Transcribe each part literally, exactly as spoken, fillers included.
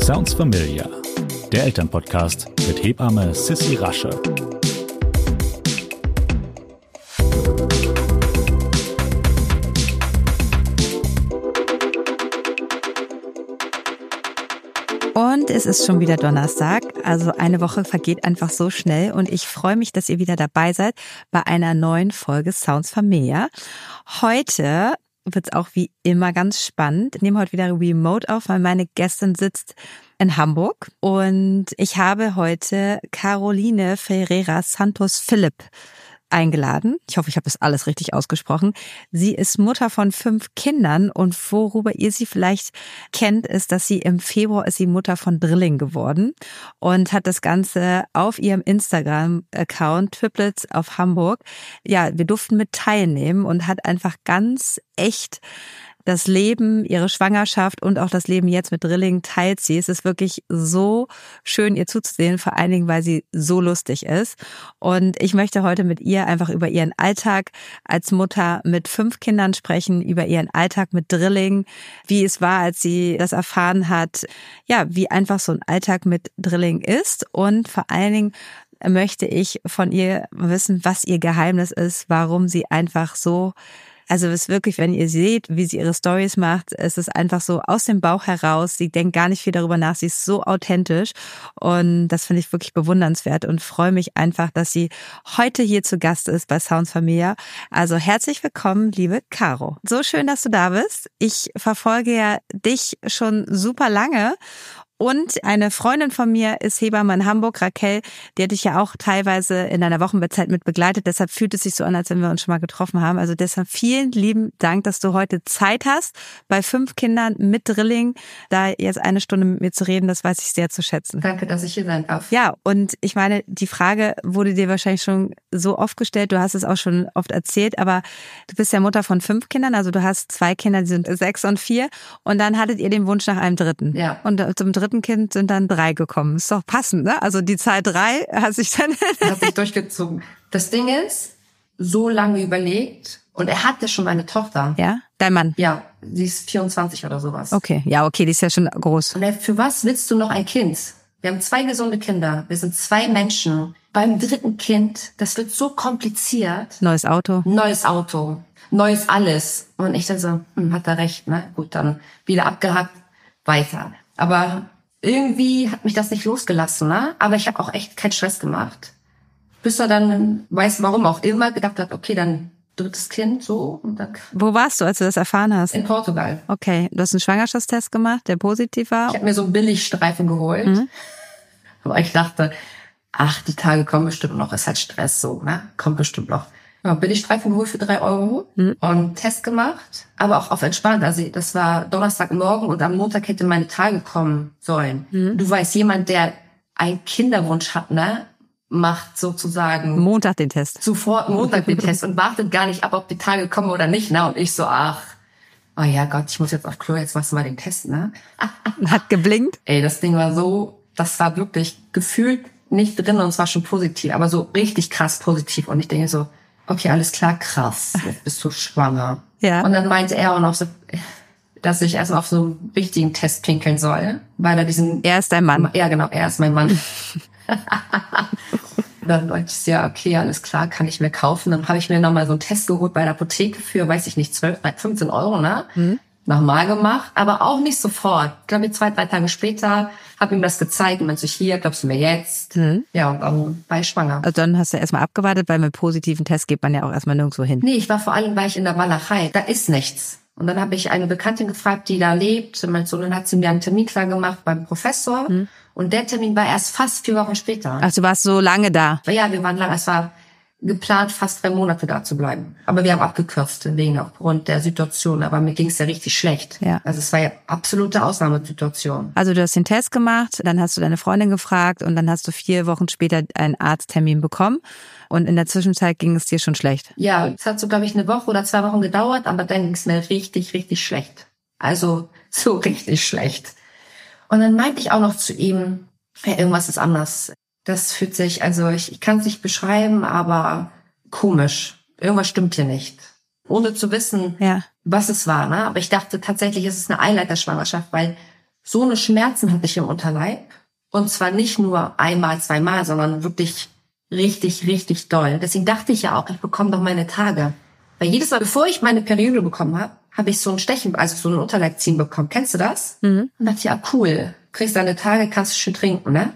Sounds Familiar, der Elternpodcast mit Hebamme Sissi Rasche. Und es ist schon wieder Donnerstag, also eine Woche vergeht einfach so schnell und ich freue mich, dass ihr wieder dabei seid bei einer neuen Folge Sounds Familiar. Heute wird es auch wie immer ganz spannend. Ich nehme heute wieder remote auf, weil meine Gästin sitzt in Hamburg und ich habe heute Caroline Ferreira Santos Philipp eingeladen. Ich hoffe, ich habe das alles richtig ausgesprochen. Sie ist Mutter von fünf Kindern und worüber ihr sie vielleicht kennt, ist, dass sie im Februar ist sie Mutter von Drilling geworden und hat das Ganze auf ihrem Instagram-Account Triplets auf Hamburg. Ja, wir durften mit teilnehmen und hat einfach ganz echt das Leben, ihre Schwangerschaft und auch das Leben jetzt mit Drilling teilt sie. Es ist wirklich so schön, ihr zuzusehen, vor allen Dingen, weil sie so lustig ist. Und ich möchte heute mit ihr einfach über ihren Alltag als Mutter mit fünf Kindern sprechen, über ihren Alltag mit Drilling, wie es war, als sie das erfahren hat, ja, wie einfach so ein Alltag mit Drilling ist und vor allen Dingen möchte ich von ihr wissen, was ihr Geheimnis ist, warum sie einfach so Also es ist wirklich, wenn ihr seht, wie sie ihre Stories macht, es ist einfach so aus dem Bauch heraus. Sie denkt gar nicht viel darüber nach. Sie ist so authentisch und das finde ich wirklich bewundernswert und freue mich einfach, dass sie heute hier zu Gast ist bei Sounds Familiar. Also herzlich willkommen, liebe Caro. So schön, dass du da bist. Ich verfolge ja dich schon super lange. Und eine Freundin von mir ist Hebamme in Hamburg, Raquel, die hat dich ja auch teilweise in deiner Wochenbettzeit mit begleitet. Deshalb fühlt es sich so an, als wenn wir uns schon mal getroffen haben. Also deshalb vielen lieben Dank, dass du heute Zeit hast, bei fünf Kindern mit Drilling, da jetzt eine Stunde mit mir zu reden, das weiß ich sehr zu schätzen. Danke, dass ich hier sein darf. Ja, und ich meine, die Frage wurde dir wahrscheinlich schon so oft gestellt, du hast es auch schon oft erzählt, aber du bist ja Mutter von fünf Kindern, also du hast zwei Kinder, die sind sechs und vier und dann hattet ihr den Wunsch nach einem dritten. Ja. Und zum dritten Kind sind dann drei gekommen. Ist doch passend, ne? Also die Zahl drei hat sich dann... hat sich durchgezogen. Das Ding ist, so lange überlegt und er hatte schon eine Tochter. Ja? Dein Mann? Ja, sie ist vierundzwanzig oder sowas. Okay, ja, okay, die ist ja schon groß. Und er, für was willst du noch ein Kind? Wir haben zwei gesunde Kinder, wir sind zwei Menschen. Beim dritten Kind, das wird so kompliziert. Neues Auto. Neues Auto, neues alles. Und ich dann so, hm, hat er recht, ne? Gut, dann wieder abgehakt, weiter. Aber irgendwie hat mich das nicht losgelassen, ne? Aber ich habe auch echt keinen Stress gemacht. Bis er dann, weiß warum auch immer, gedacht hat, okay, dann drittes Kind, so. Und dann Wo warst du, als du das erfahren hast? in Portugal. Okay, du hast einen Schwangerschaftstest gemacht, der positiv war? Ich habe mir so einen Billigstreifen geholt. Mhm. Aber ich dachte, ach, die Tage kommen bestimmt noch, ist halt Stress so, ne? Kommt bestimmt noch. Ja, Billigstreifen geholt für drei Euro mhm. und Test gemacht, aber auch auf entspannt. Also das war Donnerstagmorgen und am Montag hätte meine Tage kommen sollen. Mhm. Du weißt, jemand, der einen Kinderwunsch hat, ne, macht sozusagen Montag den Test. Sofort Montag den Test und wartet gar nicht ab, ob die Tage kommen oder nicht. Ne? Und ich so, ach, oh ja Gott, ich muss jetzt auf Klo, jetzt machst du mal den Test. Ne? Hat geblinkt? Ey, das Ding war so, das war wirklich gefühlt nicht drin und es war schon positiv, aber so richtig krass positiv. Und ich denke so, okay, alles klar, krass, jetzt bist du schwanger. Ja. Und dann meinte er auch noch so, dass ich erst auf so einen richtigen Test pinkeln soll, weil er diesen... Er ist dein Mann. Ja, genau, er ist mein Mann. Dann meinte ich, ja, okay, alles klar, kann ich mir kaufen. Dann habe ich mir nochmal so einen Test geholt bei der Apotheke für, weiß ich nicht, zwölf, fünfzehn Euro, ne? Mhm. Nochmal gemacht, aber auch nicht sofort. Ich glaube, zwei, drei Tage später habe ihm das gezeigt und meinte so, hier, glaubst du mir jetzt? Mhm. Ja, und dann war ich schwanger. Also dann hast du erstmal abgewartet, weil mit positiven Test geht man ja auch erstmal nirgendwo hin. Nee, ich war vor allem, war ich in der Walachei. Da ist nichts. Und dann habe ich eine Bekanntin gefragt, die da lebt. Und so, dann hat sie mir einen Termin klar gemacht beim Professor. Mhm. Und der Termin war erst fast vier Wochen später. Ach, du warst so lange da? Ja, wir waren lange. Es war geplant, fast drei Monate da zu bleiben. Aber wir haben abgekürzt wegen aufgrund der Situation. Aber mir ging es ja richtig schlecht. Ja. Also es war ja absolute Ausnahmesituation. Also du hast den Test gemacht, dann hast du deine Freundin gefragt und dann hast du vier Wochen später einen Arzttermin bekommen. Und in der Zwischenzeit ging es dir schon schlecht? Ja, es hat so, glaube ich, eine Woche oder zwei Wochen gedauert, aber dann ging es mir richtig, richtig schlecht. Also so richtig schlecht. Und dann meinte ich auch noch zu ihm, ja, irgendwas ist anders. Das fühlt sich, also ich, ich kann es nicht beschreiben, aber komisch. Irgendwas stimmt hier nicht. Ohne zu wissen, ja. was es war. Ne? Aber ich dachte tatsächlich, es ist eine Eileiterschwangerschaft, weil so eine Schmerzen hatte ich im Unterleib. Und zwar nicht nur einmal, zweimal, sondern wirklich richtig, richtig doll. Deswegen dachte ich ja auch, ich bekomme doch meine Tage. Weil jedes Mal, bevor ich meine Periode bekommen habe, habe ich so ein Stechen, also so ein Unterleibziehen bekommen. Kennst du das? Mhm. Und dachte ich, ja cool, kriegst deine Tage, kannst du schön trinken, ne?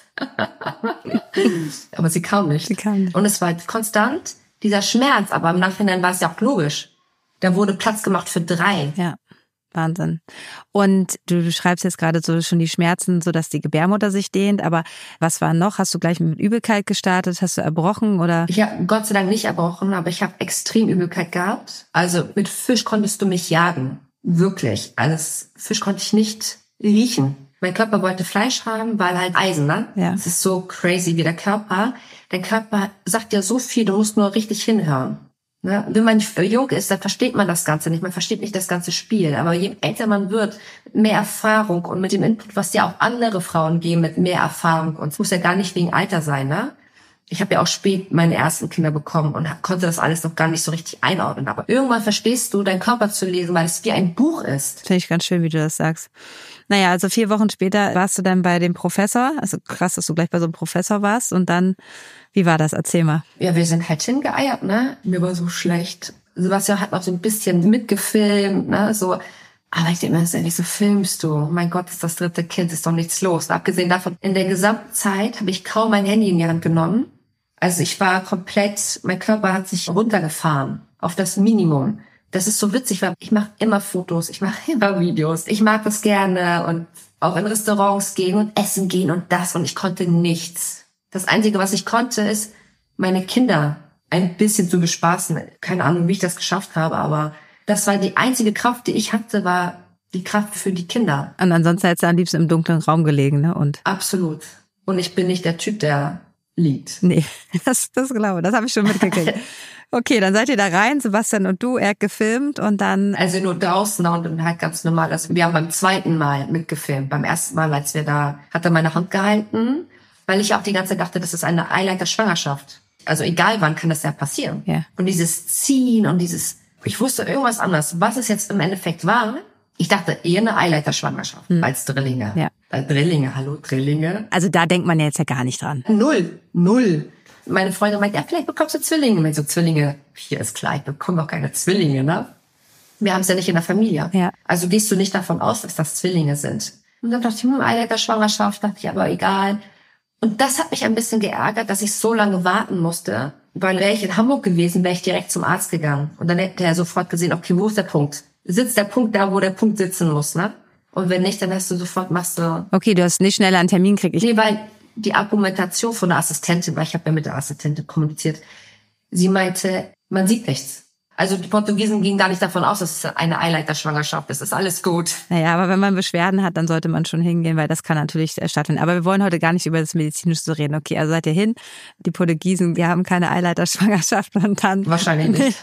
Aber sie kam nicht. Sie kam nicht. Und es war konstant dieser Schmerz, aber im Nachhinein war es ja auch logisch. Da wurde Platz gemacht für drei. Ja, Wahnsinn. Und du, du schreibst jetzt gerade so schon die Schmerzen, so dass die Gebärmutter sich dehnt, aber was war noch? Hast du gleich mit Übelkeit gestartet? Hast du erbrochen oder? Ich habe Gott sei Dank nicht erbrochen, aber ich habe extrem Übelkeit gehabt. Also mit Fisch konntest du mich jagen. Wirklich. Also Fisch konnte ich nicht riechen. Mein Körper wollte Fleisch haben, weil halt Eisen, ne? Ja. Es ist so crazy wie der Körper. Der Körper sagt ja so viel, du musst nur richtig hinhören. Ne? Wenn man jung ist, dann versteht man das Ganze nicht. Man versteht nicht das ganze Spiel. Aber je älter man wird, mit mehr Erfahrung und mit dem Input, was ja auch andere Frauen geben, mit mehr Erfahrung. Und es muss ja gar nicht wegen Alter sein, ne? Ich habe ja auch spät meine ersten Kinder bekommen und konnte das alles noch gar nicht so richtig einordnen. Aber irgendwann verstehst du, deinen Körper zu lesen, weil es wie ein Buch ist. Finde ich ganz schön, wie du das sagst. Naja, also vier Wochen später warst du dann bei dem Professor. Also krass, dass du gleich bei so einem Professor warst. Und dann, wie war das? Erzähl mal. Ja, wir sind halt hingeeiert, ne? Mir war so schlecht. Sebastian hat noch so ein bisschen mitgefilmt, ne? So. Aber ich denke mir, wieso filmst du? Mein Gott, ist das dritte Kind, ist doch nichts los. Und abgesehen davon, in der gesamten Zeit habe ich kaum mein Handy in die Hand genommen. Also ich war komplett, mein Körper hat sich runtergefahren auf das Minimum. Das ist so witzig, weil ich mache immer Fotos, ich mache immer Videos. Ich mag das gerne und auch in Restaurants gehen und essen gehen und das. Und ich konnte nichts. Das Einzige, was ich konnte, ist, meine Kinder ein bisschen zu bespaßen. Keine Ahnung, wie ich das geschafft habe, aber das war die einzige Kraft, die ich hatte, war die Kraft für die Kinder. Und ansonsten hättest du am liebsten im dunklen Raum gelegen, ne? Und absolut. Und ich bin nicht der Typ, der liegt. Nee, das, das glaube ich, das habe ich schon mitgekriegt. Okay, dann seid ihr da rein, Sebastian und du, er hat gefilmt und dann... Also nur draußen und dann halt ganz normal. Also wir haben beim zweiten Mal mitgefilmt. Beim ersten Mal, als wir da, hat er meine Hand gehalten, weil ich auch die ganze Zeit dachte, das ist eine Eileiter-Schwangerschaft. Also egal wann kann das ja passieren. Ja. Und dieses Ziehen und dieses, ich wusste irgendwas anderes. Was es jetzt im Endeffekt war, ich dachte eher eine Eileiter-Schwangerschaft hm. als Drillinge. Ja. Weil Drillinge, hallo Drillinge. Also da denkt man ja jetzt ja gar nicht dran. Null, null. Meine Freundin meint, ja, vielleicht bekommst du Zwillinge. Wenn so Zwillinge, hier ist klar, ich bekomme doch keine Zwillinge, ne? Wir haben es ja nicht in der Familie. Ja. Also gehst du nicht davon aus, dass das Zwillinge sind. Und dann dachte ich, hm, Eileiter-Schwangerschaft, dachte ich, aber egal. Und das hat mich ein bisschen geärgert, dass ich so lange warten musste. Weil wäre ich in Hamburg gewesen, wäre ich direkt zum Arzt gegangen. Und dann hätte er sofort gesehen, okay, wo ist der Punkt? Sitzt der Punkt da, wo der Punkt sitzen muss, ne? Und wenn nicht, dann hast du sofort, machst du... Okay, du hast nicht schneller einen Termin gekriegt. Nee, weil die Argumentation von der Assistentin, weil ich habe ja mit der Assistentin kommuniziert, sie meinte, man sieht nichts. Also die Portugiesen gingen gar nicht davon aus, dass es eine Eileiter-Schwangerschaft ist. Ist alles gut. Naja, aber wenn man Beschwerden hat, dann sollte man schon hingehen, weil das kann natürlich stattfinden. Aber wir wollen heute gar nicht über das Medizinische reden. Okay, also seid ihr hin. Die Portugiesen, die haben keine Eileiter-Schwangerschaft und dann... Wahrscheinlich nicht.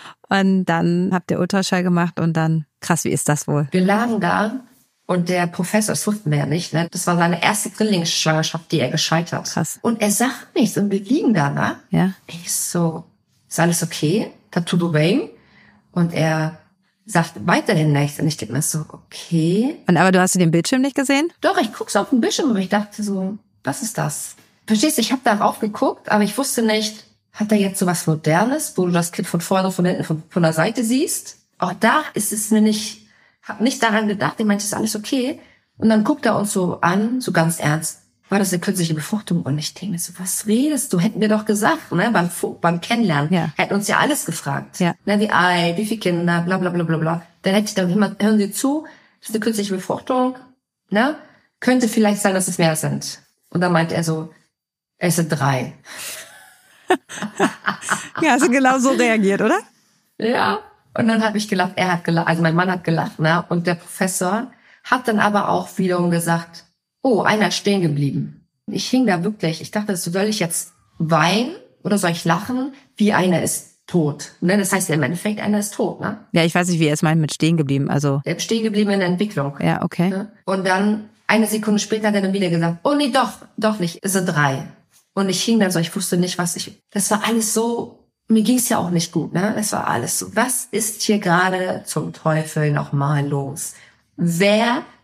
Und dann habt ihr Ultraschall gemacht und dann, krass, wie ist das wohl? Wir lagen da und der Professor, das wussten wir ja nicht, ne? Das war seine erste Drillingsschwangerschaft, die er gescheit hat. Krass. Und er sagt nichts und wir liegen da, ne? Ja. Ich so, ist alles okay? Tá tudo bem? Und er sagt weiterhin nichts und ich denke mir so, okay. Und aber du hast du den Bildschirm nicht gesehen? Doch, ich guck's auf den Bildschirm, aber ich dachte so, was ist das? Verstehst du, ich habe darauf geguckt, aber ich wusste nicht, hat er jetzt so was Modernes, wo du das Kind von vorne, von hinten, von, von der Seite siehst? Auch da ist es mir nicht, hab nicht daran gedacht, ich meinte, ist alles okay? Und dann guckt er uns so an, so ganz ernst, war das eine künstliche Befruchtung? Und ich denke mir so, was redest du? Hätten wir doch gesagt, ne, beim, beim Kennenlernen. Ja. Hätten uns ja alles gefragt. Ja. Ne, wie alt, wie viele Kinder, bla, bla, bla, bla, bla. Dann hätte ich dann immer, hören Sie zu, das ist eine künstliche Befruchtung, ne? Könnte vielleicht sein, dass es mehr sind. Und dann meinte er so, es sind drei. Ja, hast du genau so reagiert, oder? Ja. Und dann habe ich gelacht, er hat gelacht, also mein Mann hat gelacht, ne? Und der Professor hat dann aber auch wiederum gesagt, oh, einer ist stehen geblieben. Ich hing da wirklich, ich dachte, soll ich jetzt weinen oder soll ich lachen? Wie einer ist tot. Ne? Das heißt, im Endeffekt, einer ist tot, ne? Ja, ich weiß nicht, wie er es meint mit stehen geblieben, also. Der ist stehen geblieben in der Entwicklung. Ja, okay. Ne? Und dann, eine Sekunde später hat er dann wieder gesagt, oh nee, doch, doch nicht, es sind drei. Und ich hing dann so, ich wusste nicht, was ich, das war alles so, mir ging's ja auch nicht gut, ne? Es war alles so, was ist hier gerade zum Teufel nochmal los? Wer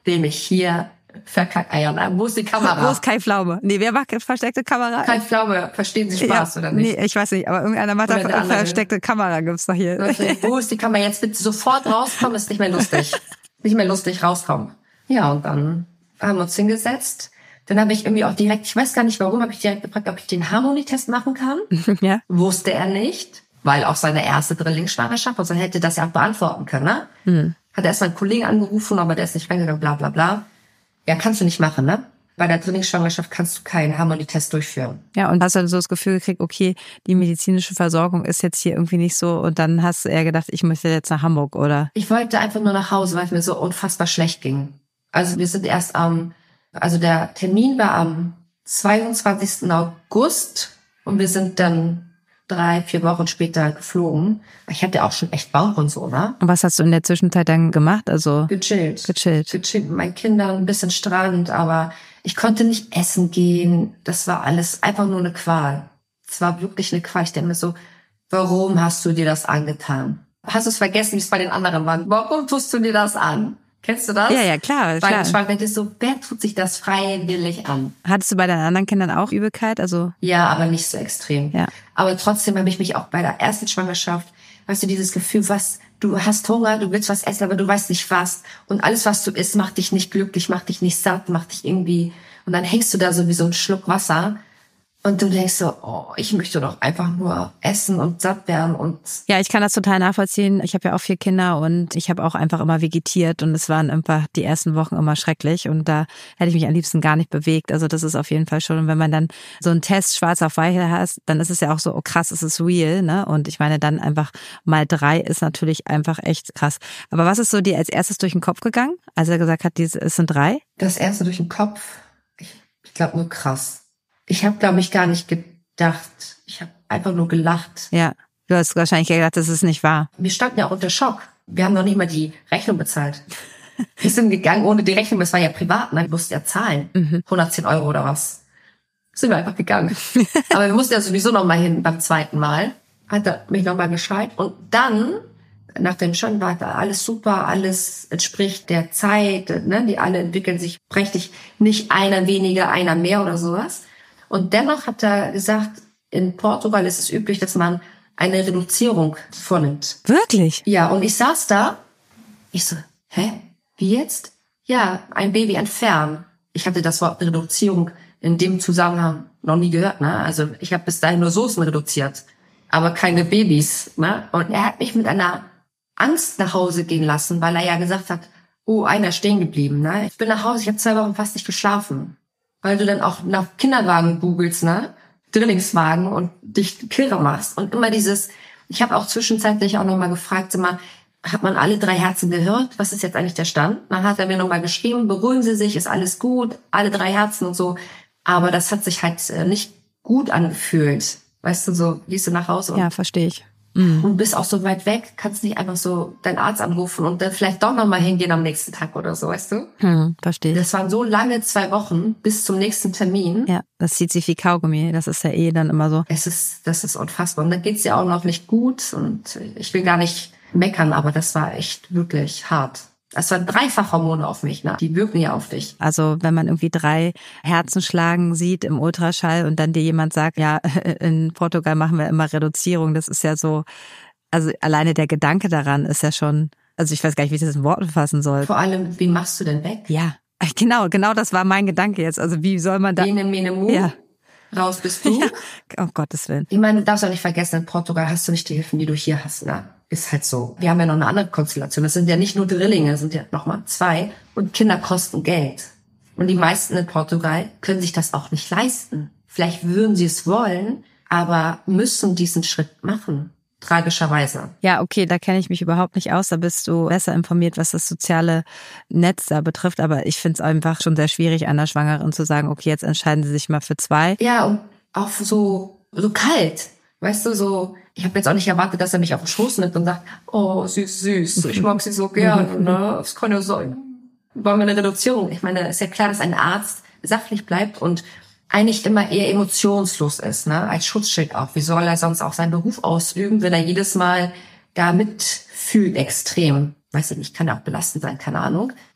will mich hier verkackeiern. Wo ist die Kamera? Wo ist Kai Pflaume? Nee, wer macht versteckte Kamera? Kai Pflaume, verstehen Sie Spaß, ja, oder nicht? Nee, ich weiß nicht, aber irgendeiner macht da versteckte Kamera, gibt's doch hier. Wo ist die Kamera? Jetzt bitte sofort rauskommen, ist nicht mehr lustig. Nicht mehr lustig, rauskommen. Ja, und dann haben wir uns hingesetzt. Dann habe ich irgendwie auch direkt, ich weiß gar nicht warum, habe ich direkt gefragt, ob ich den Harmonietest machen kann. Ja. Wusste er nicht, weil auch seine erste Drillingsschwangerschaft, und dann hätte das ja auch beantworten können, ne? Mhm. Hat erst mal einen Kollegen angerufen, aber der ist nicht reingegangen, bla bla bla. Ja, kannst du nicht machen, ne? Bei der Drillingsschwangerschaft kannst du keinen Harmonietest durchführen. Ja, und hast dann so das Gefühl gekriegt, okay, die medizinische Versorgung ist jetzt hier irgendwie nicht so, und dann hast du eher gedacht, ich möchte jetzt nach Hamburg, oder? Ich wollte einfach nur nach Hause, weil es mir so unfassbar schlecht ging. Also wir sind erst am, also der Termin war am zweiundzwanzigsten August und wir sind dann drei, vier Wochen später geflogen. Ich hatte auch schon echt Bauch und so, ne? Und was hast du in der Zwischenzeit dann gemacht? Also gechillt. Gechillt. Gechillt mit meinen Kindern, ein bisschen Strand, aber ich konnte nicht essen gehen. Das war alles einfach nur eine Qual. Es war wirklich eine Qual. Ich denke mir so, warum hast du dir das angetan? Hast du es vergessen, wie es bei den anderen war? Warum tust du dir das an? Kennst du das? Ja, ja, klar. Bei klar. Schwangerschaft ist so, wer tut sich das freiwillig an? Hattest du bei deinen anderen Kindern auch Übelkeit? Also ja, aber nicht so extrem. Ja. Aber trotzdem habe ich mich auch bei der ersten Schwangerschaft, weißt du, dieses Gefühl, was, du hast Hunger, du willst was essen, aber du weißt nicht was. Und alles, was du isst, macht dich nicht glücklich, macht dich nicht satt, macht dich irgendwie, und dann hängst du da so wie so ein Schluck Wasser. Und du denkst so, oh, ich möchte doch einfach nur essen und satt werden. Und ja, ich kann das total nachvollziehen. Ich habe ja auch vier Kinder und ich habe auch einfach immer vegetiert und es waren einfach die ersten Wochen immer schrecklich und da hätte ich mich am liebsten gar nicht bewegt. Also das ist auf jeden Fall schon, und wenn man dann so einen Test schwarz auf weiß hat, dann ist es ja auch so, oh krass, es ist real, ne? Und ich meine, dann einfach mal drei ist natürlich einfach echt krass. Aber was ist so dir als erstes durch den Kopf gegangen, als er gesagt hat, es sind drei? Das erste durch den Kopf, ich, ich glaube nur krass. Ich habe, glaube ich, gar nicht gedacht. Ich habe einfach nur gelacht. Ja, du hast wahrscheinlich gedacht, das ist nicht wahr. Wir standen ja unter Schock. Wir haben noch nicht mal die Rechnung bezahlt. Wir sind gegangen ohne die Rechnung. Das war ja privat, ne? Wir mussten ja zahlen. Mhm. hundertzehn Euro oder was. Sind wir einfach gegangen. Aber wir mussten ja sowieso noch mal hin beim zweiten Mal. Hat er mich noch mal Bescheid. Und dann, nach dem Schon, war da alles super, alles entspricht der Zeit, ne? Die alle entwickeln sich prächtig. Nicht einer weniger, einer mehr oder sowas. Und dennoch hat er gesagt, in Portugal ist es üblich, dass man eine Reduzierung vornimmt. Wirklich? Ja, und ich saß da, ich so, hä, wie jetzt? Ja, ein Baby entfernen. Ich hatte das Wort Reduzierung in dem Zusammenhang noch nie gehört, ne? Also ich habe bis dahin nur Soßen reduziert, aber keine Babys, ne? Und er hat mich mit einer Angst nach Hause gehen lassen, weil er ja gesagt hat, oh, einer stehen geblieben, ne? Ich bin nach Hause, ich habe zwei Wochen fast nicht geschlafen. Weil du dann auch nach Kinderwagen googelst, ne? Drillingswagen und dich kirre machst. Und immer dieses, ich habe auch zwischenzeitlich auch nochmal gefragt, sag mal, hat man alle drei Herzen gehört? Was ist jetzt eigentlich der Stand? Dann hat er mir nochmal geschrieben, beruhigen Sie sich, ist alles gut, alle drei Herzen und so. Aber das hat sich halt nicht gut angefühlt. Weißt du, so gehst du nach Hause und, ja, verstehe ich. Mhm. Und bist auch so weit weg, kannst nicht einfach so deinen Arzt anrufen und dann vielleicht doch nochmal hingehen am nächsten Tag oder so, weißt du? Hm, verstehe. Das waren so lange zwei Wochen bis zum nächsten Termin. Ja, das zieht sich wie Kaugummi, das ist ja eh dann immer so. Es ist, das ist unfassbar. Und dann geht's ja auch noch nicht gut und ich will gar nicht meckern, aber das war echt wirklich hart. Das waren Dreifachhormone auf mich, ne? Die wirken ja auf dich. Also wenn man irgendwie drei Herzen schlagen sieht im Ultraschall und dann dir jemand sagt, ja, in Portugal machen wir immer Reduzierung, das ist ja so, also alleine der Gedanke daran ist ja schon, also ich weiß gar nicht, wie ich das in Worten fassen soll. Vor allem, wen machst du denn weg? Ja, genau, genau das war mein Gedanke jetzt. Also wie soll man da... Ene, mene, mu. Ja. Raus bist du. Ja. Um Gottes Willen. Ich meine, du darfst auch nicht vergessen, in Portugal hast du nicht die Hilfen, die du hier hast, ne? Ist halt so. Wir haben ja noch eine andere Konstellation. Das sind ja nicht nur Drillinge, das sind ja nochmal zwei. Und Kinder kosten Geld. Und die meisten in Portugal können sich das auch nicht leisten. Vielleicht würden sie es wollen, aber müssen diesen Schritt machen. Tragischerweise. Ja, okay, da kenne ich mich überhaupt nicht aus. Da bist du besser informiert, was das soziale Netz da betrifft. Aber ich finde es einfach schon sehr schwierig, einer Schwangeren zu sagen, okay, jetzt entscheiden sie sich mal für zwei. Ja, und auch so, so kalt. Weißt du, so, ich habe jetzt auch nicht erwartet, dass er mich auf den Schoß nimmt und sagt, oh, süß, süß, ich mag sie so gerne, ne? Es kann ja sein. Wollen wir eine Reduzierung? Ich meine, ist ja klar, dass ein Arzt sachlich bleibt und eigentlich immer eher emotionslos ist, ne? Als Schutzschild auch. Wie soll er sonst auch seinen Beruf ausüben, wenn er jedes Mal da mitfühlt extrem? Weiß ich nicht, kann ja auch belastend sein, keine Ahnung.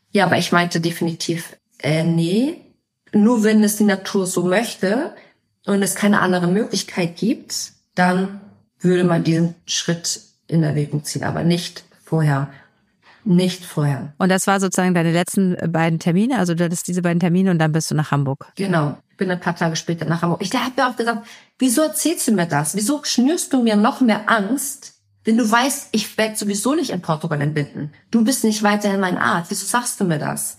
Ja, aber ich meinte definitiv, äh, nee, nur wenn es die Natur so möchte und es keine andere Möglichkeit gibt, dann würde man diesen Schritt in Erwägung ziehen, aber nicht vorher. Nicht vorher. Und das war sozusagen deine letzten beiden Termine, also du hattest diese beiden Termine und dann bist du nach Hamburg. Genau, ich bin ein paar Tage später nach Hamburg. Ich habe mir auch gesagt, wieso erzählst du mir das? Wieso schnürst du mir noch mehr Angst, wenn du weißt, ich werde sowieso nicht in Portugal entbinden. Du bist nicht weiterhin mein Arzt, wieso sagst du mir das?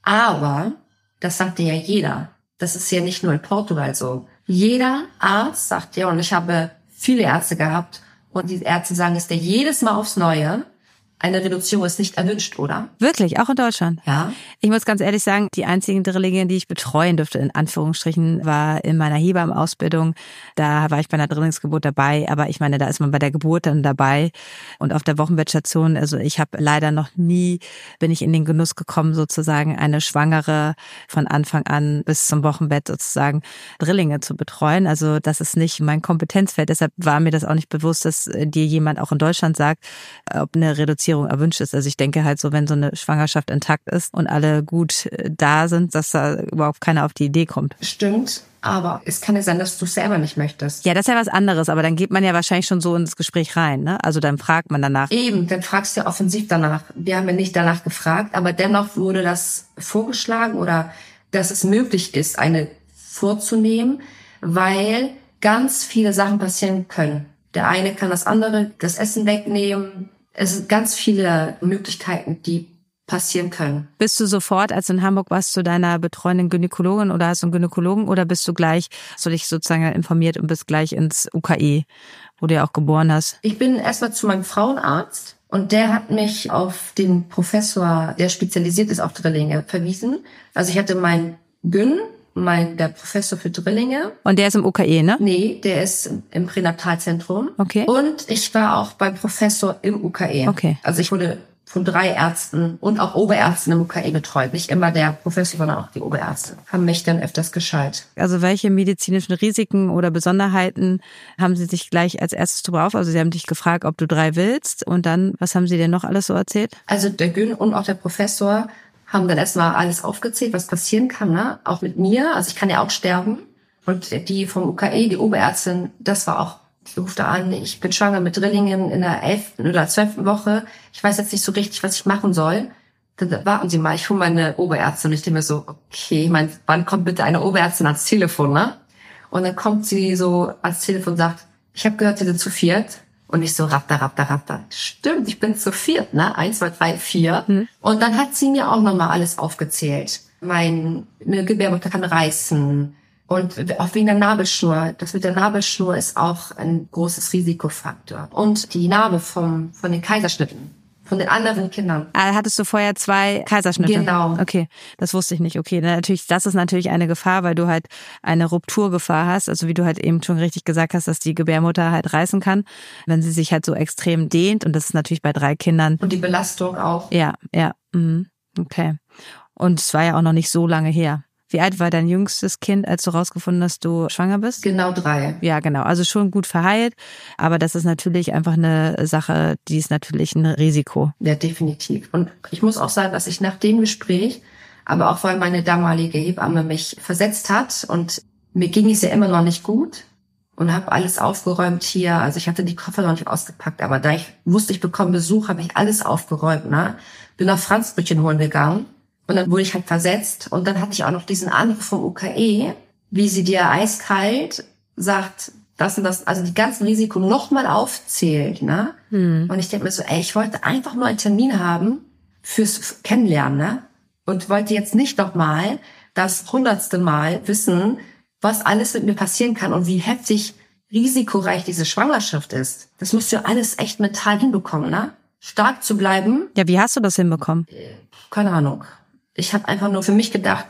Aber, das sagt dir ja jeder, das ist ja nicht nur in Portugal so. Jeder Arzt sagt dir, und ich habe viele Ärzte gehabt, und die Ärzte sagen es dir jedes Mal aufs Neue, eine Reduzierung ist nicht erwünscht, oder? Wirklich, auch in Deutschland? Ja. Ich muss ganz ehrlich sagen, die einzigen Drillinge, die ich betreuen durfte, in Anführungsstrichen, war in meiner Hebammenausbildung. Da war ich bei einer Drillingsgeburt dabei, aber ich meine, da ist man bei der Geburt dann dabei. Und auf der Wochenbettstation, also ich habe leider noch nie, bin ich in den Genuss gekommen, sozusagen eine Schwangere von Anfang an bis zum Wochenbett sozusagen Drillinge zu betreuen. Also das ist nicht mein Kompetenzfeld. Deshalb war mir das auch nicht bewusst, dass dir jemand auch in Deutschland sagt, ob eine Reduzierung erwünscht ist. Also ich denke halt so, wenn so eine Schwangerschaft intakt ist und alle gut da sind, dass da überhaupt keiner auf die Idee kommt. Stimmt, aber es kann ja sein, dass du es selber nicht möchtest. Ja, das ist ja was anderes, aber dann geht man ja wahrscheinlich schon so ins Gespräch rein, ne? Also dann fragt man danach. Eben, dann fragst du ja offensiv danach. Wir haben ja nicht danach gefragt, aber dennoch wurde das vorgeschlagen oder dass es möglich ist, eine vorzunehmen, weil ganz viele Sachen passieren können. Der eine kann das andere, das Essen wegnehmen. Es sind ganz viele Möglichkeiten, die passieren können. Bist du sofort, als du in Hamburg warst, zu deiner betreuenden Gynäkologin oder hast du einen Gynäkologen oder bist du gleich, hast du dich sozusagen informiert und bist gleich ins U K E, wo du ja auch geboren hast? Ich bin erstmal zu meinem Frauenarzt und der hat mich auf den Professor, der spezialisiert ist auf Drillinge, verwiesen. Also ich hatte meinen Gyn, mein, der Professor für Drillinge. Und der ist im U K E, ne? Nee, der ist im Pränatalzentrum. Okay. Und ich war auch beim Professor im U K E. Okay. Also ich wurde von drei Ärzten und auch Oberärzten im U K E betreut. Nicht immer der Professor, sondern auch die Oberärzte haben mich dann öfters geschaltet. Also welche medizinischen Risiken oder Besonderheiten haben Sie sich gleich als erstes drauf? Also Sie haben dich gefragt, ob du drei willst und dann, was haben Sie denn noch alles so erzählt? Also der Gyn und auch der Professor haben dann erstmal alles aufgezählt, was passieren kann, ne? Auch mit mir. Also ich kann ja auch sterben. Und die vom U K E, die Oberärztin, das war auch, ich rufte an, ich bin schwanger mit Drillingen in der elften oder zwölften Woche. Ich weiß jetzt nicht so richtig, was ich machen soll. Dann warten Sie mal, ich hole meine Oberärztin. Und ich denke mir so, okay, mein, wann kommt bitte eine Oberärztin ans Telefon, ne? Und dann kommt sie so ans Telefon und sagt, ich habe gehört, Sie sind zu viert. Und ich so, rapta, rapta, rapta. Stimmt, ich bin zu viert, ne? Eins, zwei, drei, vier. Hm. Und dann hat sie mir auch nochmal alles aufgezählt. Meine Gebärmutter kann reißen. Und auch wegen der Nabelschnur. Das mit der Nabelschnur ist auch ein großes Risikofaktor. Und die Narbe vom, von den Kaiserschnitten. Von den anderen Kindern. Ah, hattest du vorher zwei Kaiserschnitte? Genau. Okay, das wusste ich nicht. Okay, natürlich, das ist natürlich eine Gefahr, weil du halt eine Rupturgefahr hast. Also wie du halt eben schon richtig gesagt hast, dass die Gebärmutter halt reißen kann, wenn sie sich halt so extrem dehnt. Und das ist natürlich bei drei Kindern. Und die Belastung auch. Ja, ja. Mhm. Okay. Und es war ja auch noch nicht so lange her. Wie alt war dein jüngstes Kind, als du rausgefunden hast, dass du schwanger bist? Genau drei. Ja, genau. Also schon gut verheilt. Aber das ist natürlich einfach eine Sache, die ist natürlich ein Risiko. Ja, definitiv. Und ich muss auch sagen, dass ich nach dem Gespräch, aber auch weil meine damalige Hebamme mich versetzt hat und mir ging es ja immer noch nicht gut und habe alles aufgeräumt hier. Also ich hatte die Koffer noch nicht ausgepackt, aber da ich wusste, ich bekomme Besuch, habe ich alles aufgeräumt. Ne? Bin auf Franzbrötchen holen gegangen. Und dann wurde ich halt versetzt. Und dann hatte ich auch noch diesen Anruf vom U K E, wie sie dir eiskalt sagt, das und das, also die ganzen Risiken nochmal aufzählt, ne? Hm. Und ich denke mir so, ey, ich wollte einfach nur einen Termin haben fürs Kennenlernen, ne? Und wollte jetzt nicht nochmal das hundertste Mal wissen, was alles mit mir passieren kann und wie heftig risikoreich diese Schwangerschaft ist. Das musst du alles echt mental hinbekommen, ne? Stark zu bleiben. Ja, wie hast du das hinbekommen? Keine Ahnung. Ich habe einfach nur für mich gedacht,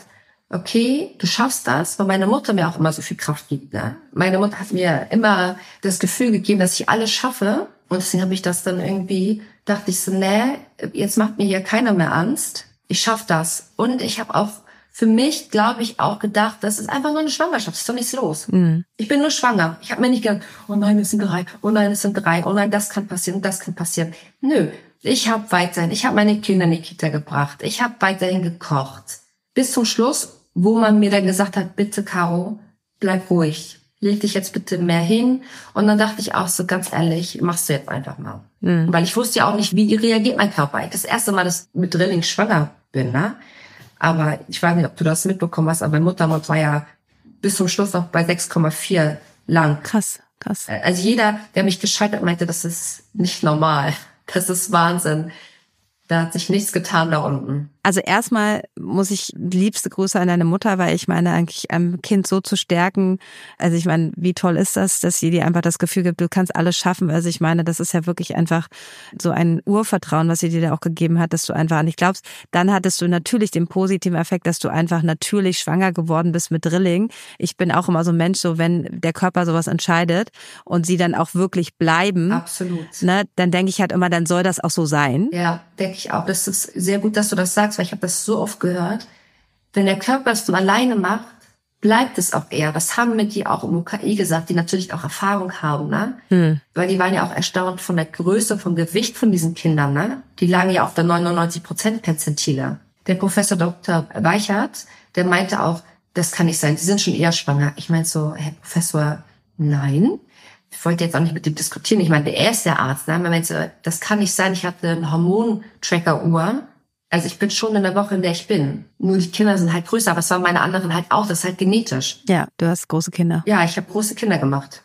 okay, du schaffst das, weil meine Mutter mir auch immer so viel Kraft gibt. Ne? Meine Mutter hat mir immer das Gefühl gegeben, dass ich alles schaffe. Und deswegen habe ich das dann irgendwie, dachte ich so, nee, jetzt macht mir hier keiner mehr Angst. Ich schaff das. Und ich habe auch für mich, glaube ich, auch gedacht, das ist einfach nur eine Schwangerschaft, ist doch nichts los. Mhm. Ich bin nur schwanger. Ich habe mir nicht gedacht, oh nein, es sind drei, oh nein, es sind drei, oh nein, das kann passieren, das kann passieren. Nö, Ich habe weiterhin, ich habe meine Kinder in die Kita gebracht. Ich habe weiterhin gekocht. Bis zum Schluss, wo man mir dann gesagt hat, bitte Caro, bleib ruhig. Leg dich jetzt bitte mehr hin. Und dann dachte ich auch so, ganz ehrlich, machst du jetzt einfach mal. Mhm. Weil ich wusste ja auch nicht, wie reagiert mein Körper. Das erste Mal, dass ich mit Drilling schwanger bin, ne? Aber ich weiß nicht, ob du das mitbekommen hast, aber mein Muttermund war ja bis zum Schluss noch bei sechs Komma vier lang. Krass, krass. Also jeder, der mich geschaltet hat, meinte, das ist nicht normal. Das ist Wahnsinn. Da hat sich nichts getan da unten. Also erstmal muss ich liebste Grüße an deine Mutter, weil ich meine, eigentlich ein Kind so zu stärken, also ich meine, wie toll ist das, dass sie dir einfach das Gefühl gibt, du kannst alles schaffen. Also ich meine, das ist ja wirklich einfach so ein Urvertrauen, was sie dir da auch gegeben hat, dass du einfach an dich glaubst. Dann hattest du natürlich den positiven Effekt, dass du einfach natürlich schwanger geworden bist mit Drilling. Ich bin auch immer so ein Mensch, so wenn der Körper sowas entscheidet und sie dann auch wirklich bleiben. Absolut. Ne, dann denke ich halt immer, dann soll das auch so sein. Ja, denke ich auch. Das ist sehr gut, dass du das sagst, weil ich habe das so oft gehört. Wenn der Körper es von alleine macht, bleibt es auch eher. Das haben mir die auch im U K I gesagt, die natürlich auch Erfahrung haben, ne? Hm. Weil die waren ja auch erstaunt von der Größe, vom Gewicht von diesen Kindern, ne? Die lagen ja auf der neunundneunzig Prozent Perzentile. Der Professor Doktor Weichert, der meinte auch, das kann nicht sein, die sind schon eher schwanger. Ich meinte so, Herr Professor, nein. Ich wollte jetzt auch nicht mit dem diskutieren. Ich meine, er ist der Arzt, ne? Man meinte, das kann nicht sein, ich hatte eine Hormontracker-Uhr. Also ich bin schon in der Woche, in der ich bin. Nur die Kinder sind halt größer, aber es waren meine anderen halt auch. Das ist halt genetisch. Ja, du hast große Kinder. Ja, ich habe große Kinder gemacht.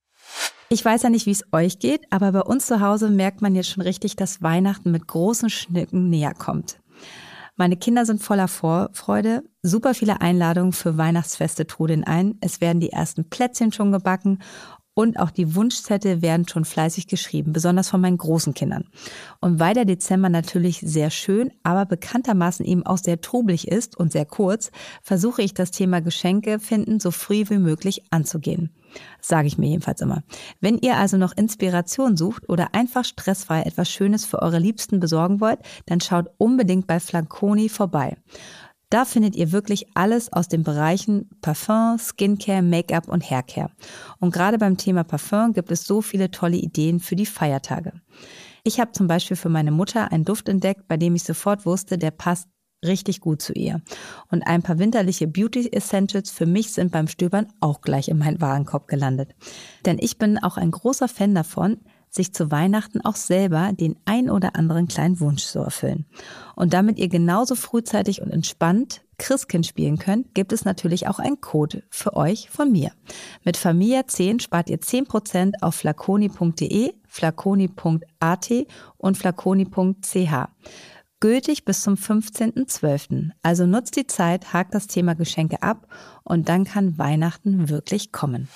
Ich weiß ja nicht, wie es euch geht, aber bei uns zu Hause merkt man jetzt schon richtig, dass Weihnachten mit großen Schnitten näher kommt. Meine Kinder sind voller Vorfreude. Super viele Einladungen für Weihnachtsfeste trudeln ein. Es werden die ersten Plätzchen schon gebacken. Und auch die Wunschzettel werden schon fleißig geschrieben, besonders von meinen großen Kindern. Und weil der Dezember natürlich sehr schön, aber bekanntermaßen eben auch sehr trubelig ist und sehr kurz, versuche ich das Thema Geschenke finden so früh wie möglich anzugehen. Sage ich mir jedenfalls immer. Wenn ihr also noch Inspiration sucht oder einfach stressfrei etwas Schönes für eure Liebsten besorgen wollt, dann schaut unbedingt bei Flaconi vorbei. Da findet ihr wirklich alles aus den Bereichen Parfum, Skincare, Make-up und Haircare. Und gerade beim Thema Parfum gibt es so viele tolle Ideen für die Feiertage. Ich habe zum Beispiel für meine Mutter einen Duft entdeckt, bei dem ich sofort wusste, der passt richtig gut zu ihr. Und ein paar winterliche Beauty Essentials für mich sind beim Stöbern auch gleich in meinen Warenkorb gelandet. Denn ich bin auch ein großer Fan davon, sich zu Weihnachten auch selber den ein oder anderen kleinen Wunsch zu erfüllen. Und damit ihr genauso frühzeitig und entspannt Christkind spielen könnt, gibt es natürlich auch einen Code für euch von mir. Mit Familia zehn spart ihr zehn Prozent auf flaconi punkt de, flaconi punkt at und flaconi punkt ch. Gültig bis zum fünfzehnten zwölften Also nutzt die Zeit, hakt das Thema Geschenke ab und dann kann Weihnachten wirklich kommen.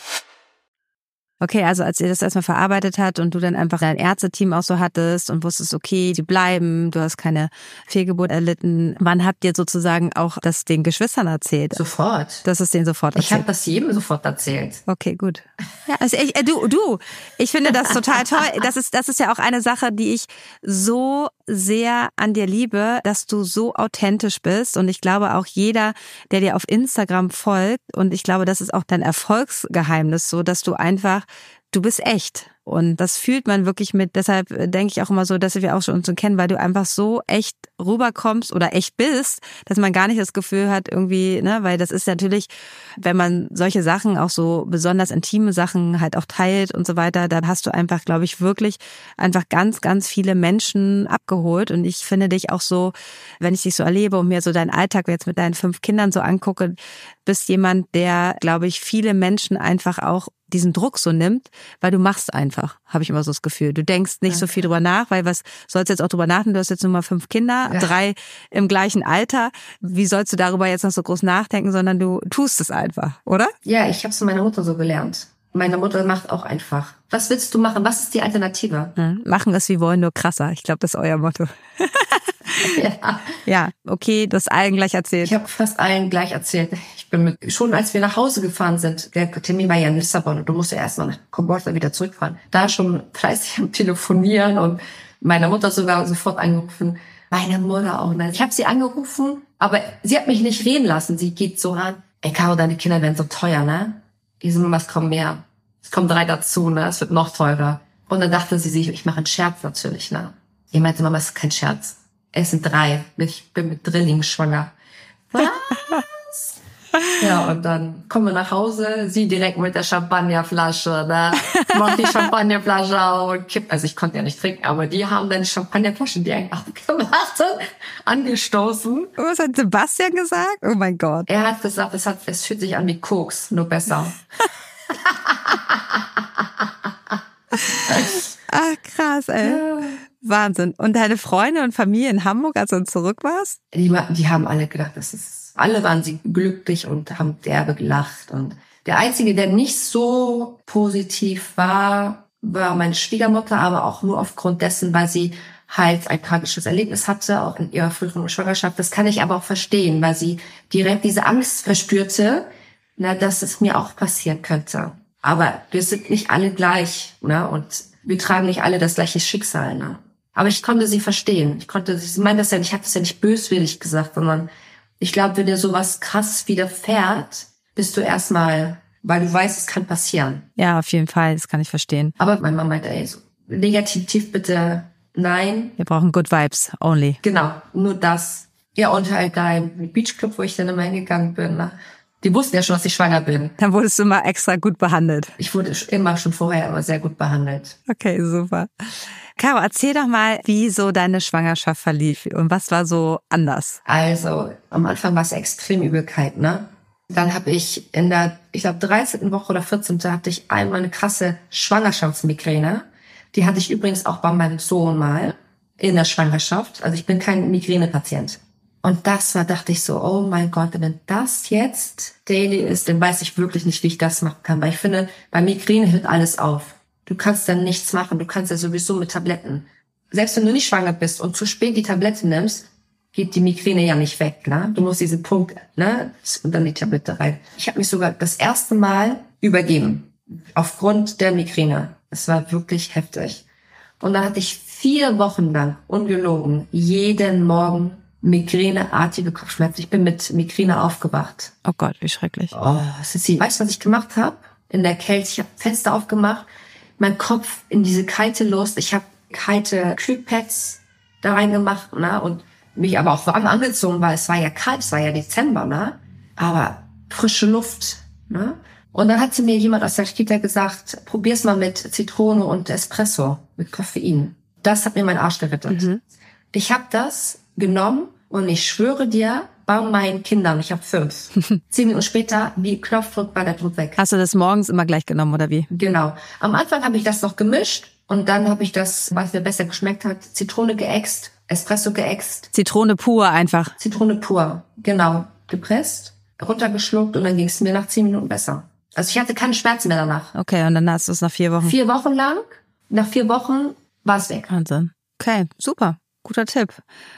Okay, also als ihr das erstmal verarbeitet habt und du dann einfach dein Ärzteteam auch so hattest und wusstest, okay, die bleiben, du hast keine Fehlgeburt erlitten, wann habt ihr sozusagen auch das den Geschwistern erzählt? Sofort. Das ist denen sofort erzählt? Ich habe das jedem sofort erzählt. Okay, gut. Ja, also ich, äh, du, du, ich finde das total toll. Das ist, das ist ja auch eine Sache, die ich so sehr an dir liebe, dass du so authentisch bist und ich glaube auch jeder, der dir auf Instagram folgt und ich glaube, das ist auch dein Erfolgsgeheimnis, so dass du einfach du bist echt und das fühlt man wirklich mit, deshalb denke ich auch immer so, dass wir auch schon uns so kennen, weil du einfach so echt rüberkommst oder echt bist, dass man gar nicht das Gefühl hat irgendwie, ne, weil das ist natürlich, wenn man solche Sachen, auch so besonders intime Sachen halt auch teilt und so weiter, dann hast du einfach, glaube ich, wirklich einfach ganz, ganz viele Menschen abgeholt und ich finde dich auch so, wenn ich dich so erlebe und mir so deinen Alltag jetzt mit deinen fünf Kindern so angucke, bist jemand, der, glaube ich, viele Menschen einfach auch diesen Druck so nimmt, weil du machst einfach, habe ich immer so das Gefühl. Du denkst nicht okay. so viel drüber nach, weil was sollst du jetzt auch drüber nachdenken? Du hast jetzt nur mal fünf Kinder, ja. drei im gleichen Alter. Wie sollst du darüber jetzt noch so groß nachdenken, sondern du tust es einfach, oder? Ja, ich habe es von meiner Mutter so gelernt. Meine Mutter macht auch einfach. Was willst du machen? Was ist die Alternative? Hm, machen was wir wollen, nur krasser. Ich glaube, das ist euer Motto. Ja. Ja, okay, du hast allen gleich erzählt. Ich habe fast allen gleich erzählt. Ich bin mit, schon als wir nach Hause gefahren sind, der Termin war ja in Lissabon und du musst ja erstmal nach Komborta wieder zurückfahren. Da schon fleißig am Telefonieren und meine Mutter sogar sofort angerufen. Meine Mutter auch. Ich habe sie angerufen, aber sie hat mich nicht reden lassen. Sie geht so an, ey Caro, deine Kinder werden so teuer, ne? Diese Mama, es kommen mehr. Es kommen drei dazu, ne? Es wird noch teurer. Und dann dachte sie sich, ich mache einen Scherz natürlich, ne? Ich meinte, Mama, das ist kein Scherz. Es sind drei. Ich bin mit Drillingen schwanger. Was? Ja, und dann kommen wir nach Hause, sie direkt mit der Champagnerflasche, ne? Macht die Champagnerflasche auf und kippt. Also ich konnte ja nicht trinken, aber die haben dann die Champagnerflasche direkt aufgemacht und angestoßen. Was hat Sebastian gesagt? Oh mein Gott. Er hat gesagt, es, hat, es fühlt sich an wie Koks, nur besser. Ach, krass, ey. Ja. Wahnsinn. Und deine Freunde und Familie in Hamburg, als du zurück warst? Die, die haben alle gedacht, das ist, alle waren sie glücklich und haben derbe gelacht. Und der Einzige, der nicht so positiv war, war meine Schwiegermutter, aber auch nur aufgrund dessen, weil sie halt ein tragisches Erlebnis hatte, auch in ihrer früheren Schwangerschaft. Das kann ich aber auch verstehen, weil sie direkt diese Angst verspürte, na, dass es mir auch passieren könnte. Aber wir sind nicht alle gleich, ne? Und wir tragen nicht alle das gleiche Schicksal, ne? Aber ich konnte sie verstehen. Ich konnte, sie meinte das ja nicht, ich habe das ja nicht böswillig gesagt, sondern ich glaube, wenn dir sowas krass widerfährt, bist du erstmal, weil du weißt, es kann passieren. Ja, auf jeden Fall, das kann ich verstehen. Aber meine Mama meinte, ey, so negativ bitte nein. Wir brauchen Good Vibes only. Genau, nur das. Ja, und halt da im Beachclub, wo ich dann immer hingegangen bin, ne? Die wussten ja schon, dass ich schwanger bin. Dann wurdest du immer extra gut behandelt. Ich wurde immer schon vorher immer sehr gut behandelt. Okay, super. Caro, erzähl doch mal, wie so deine Schwangerschaft verlief und was war so anders? Also, am Anfang war es extrem Übelkeit, ne? Dann habe ich in der, ich glaube, dreizehnten Woche oder vierzehnten hatte ich einmal eine krasse Schwangerschaftsmigräne. Die hatte ich übrigens auch bei meinem Sohn mal in der Schwangerschaft. Also ich bin kein Migränepatient. Und das war, dachte ich so, oh mein Gott, wenn das jetzt daily ist, dann weiß ich wirklich nicht, wie ich das machen kann. Weil ich finde, bei Migräne hört alles auf. Du kannst dann nichts machen. Du kannst ja sowieso mit Tabletten. Selbst wenn du nicht schwanger bist und zu spät die Tablette nimmst, geht die Migräne ja nicht weg, ne? Du musst diesen Punkt, ne? Und dann die Tablette rein. Ich habe mich sogar das erste Mal übergeben. Aufgrund der Migräne. Es war wirklich heftig. Und dann hatte ich vier Wochen lang, ungelogen, jeden Morgen migräneartige Kopfschmerzen. Ich bin mit Migräne aufgewacht. Oh Gott, wie schrecklich. Oh, Sissi, weißt du, was ich gemacht habe? In der Kälte, ich habe Fenster aufgemacht, mein Kopf in diese kalte Luft. Ich habe kalte Kühlpads da reingemacht, ne? Und mich aber auch warm angezogen, weil es war ja kalt, es war ja Dezember, ne? Aber frische Luft, ne? Und dann hat sie mir jemand aus der Kita gesagt, probier's mal mit Zitrone und Espresso, mit Koffein. Das hat mir meinen Arsch gerettet. Mhm. Ich habe das genommen und ich schwöre dir, bei meinen Kindern, ich habe fünf, zehn Minuten später, wie Knopfdruck, war der Druck weg. Hast du das morgens immer gleich genommen, oder wie? Genau. Am Anfang habe ich das noch gemischt und dann habe ich das, was mir besser geschmeckt hat, Zitrone geäxt, Espresso geäxt. Zitrone pur einfach? Zitrone pur, genau. Gepresst, runtergeschluckt und dann ging es mir nach zehn Minuten besser. Also ich hatte keine Schmerzen mehr danach. Okay, und dann hast du es nach vier Wochen? Vier Wochen lang. Nach vier Wochen war es weg. Wahnsinn. Okay, super. Guter Tipp.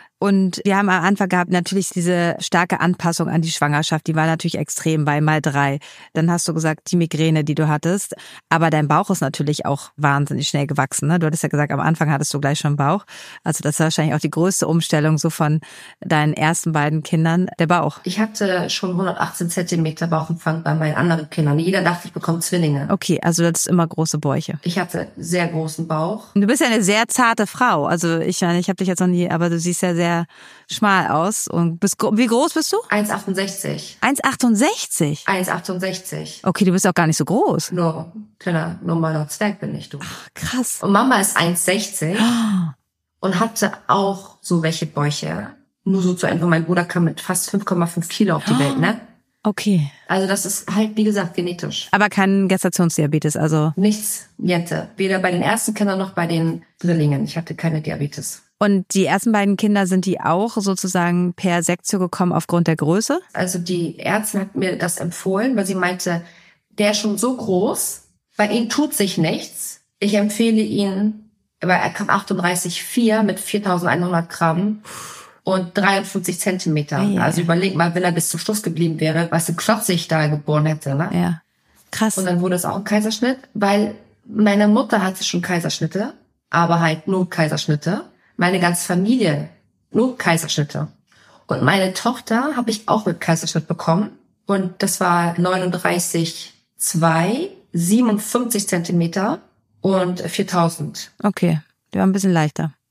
Und wir haben am Anfang gehabt natürlich diese starke Anpassung an die Schwangerschaft, die war natürlich extrem bei mal drei. Dann hast du gesagt, die Migräne, die du hattest. Aber dein Bauch ist natürlich auch wahnsinnig schnell gewachsen, ne? Du hattest ja gesagt, am Anfang hattest du gleich schon einen Bauch. Also das war wahrscheinlich auch die größte Umstellung so von deinen ersten beiden Kindern, der Bauch. Ich hatte schon hundertachtzehn Zentimeter Bauchumfang bei meinen anderen Kindern. Jeder dachte, ich bekomme Zwillinge. Okay, also du hattest immer große Bäuche. Ich hatte sehr großen Bauch. Und du bist ja eine sehr zarte Frau. Also ich meine, ich habe dich jetzt noch nie, aber du siehst ja sehr schmal aus. Und bist, wie groß bist du? eins Komma achtundsechzig. eins Komma achtundsechzig? eins Komma achtundsechzig. Okay, du bist auch gar nicht so groß. Nur, kleiner, normaler Zwerg bin ich, du. Ach, krass. Und Mama ist eins Komma sechzig oh. und hatte auch so welche Bäuche. Nur so zu Ende. Mein Bruder kam mit fast fünf Komma fünf Kilo auf die oh. Welt, ne? Okay. Also das ist halt, wie gesagt, genetisch. Aber kein Gestationsdiabetes, also? Nichts, niente. Weder bei den ersten Kindern noch bei den Drillingen. Ich hatte keine Diabetes. Und die ersten beiden Kinder, sind die auch sozusagen per Sektio gekommen aufgrund der Größe? Also die Ärztin hat mir das empfohlen, weil sie meinte, der ist schon so groß, bei ihm tut sich nichts. Ich empfehle ihn, weil er kam achtunddreißig Komma vier mit viertausendeinhundert Gramm und dreiundfünfzig Zentimeter. Hey, also überleg mal, wenn er bis zum Schluss geblieben wäre, was für klotzig da geboren hätte, ne? Ja, krass. Und dann wurde es auch ein Kaiserschnitt, weil meine Mutter hatte schon Kaiserschnitte, aber halt nur Kaiserschnitte. Meine ganze Familie, nur Kaiserschnitte. Und meine Tochter habe ich auch mit Kaiserschnitt bekommen. Und das war neununddreißig Komma zwei, siebenundfünfzig Zentimeter und viertausend. Okay, der war ein bisschen leichter.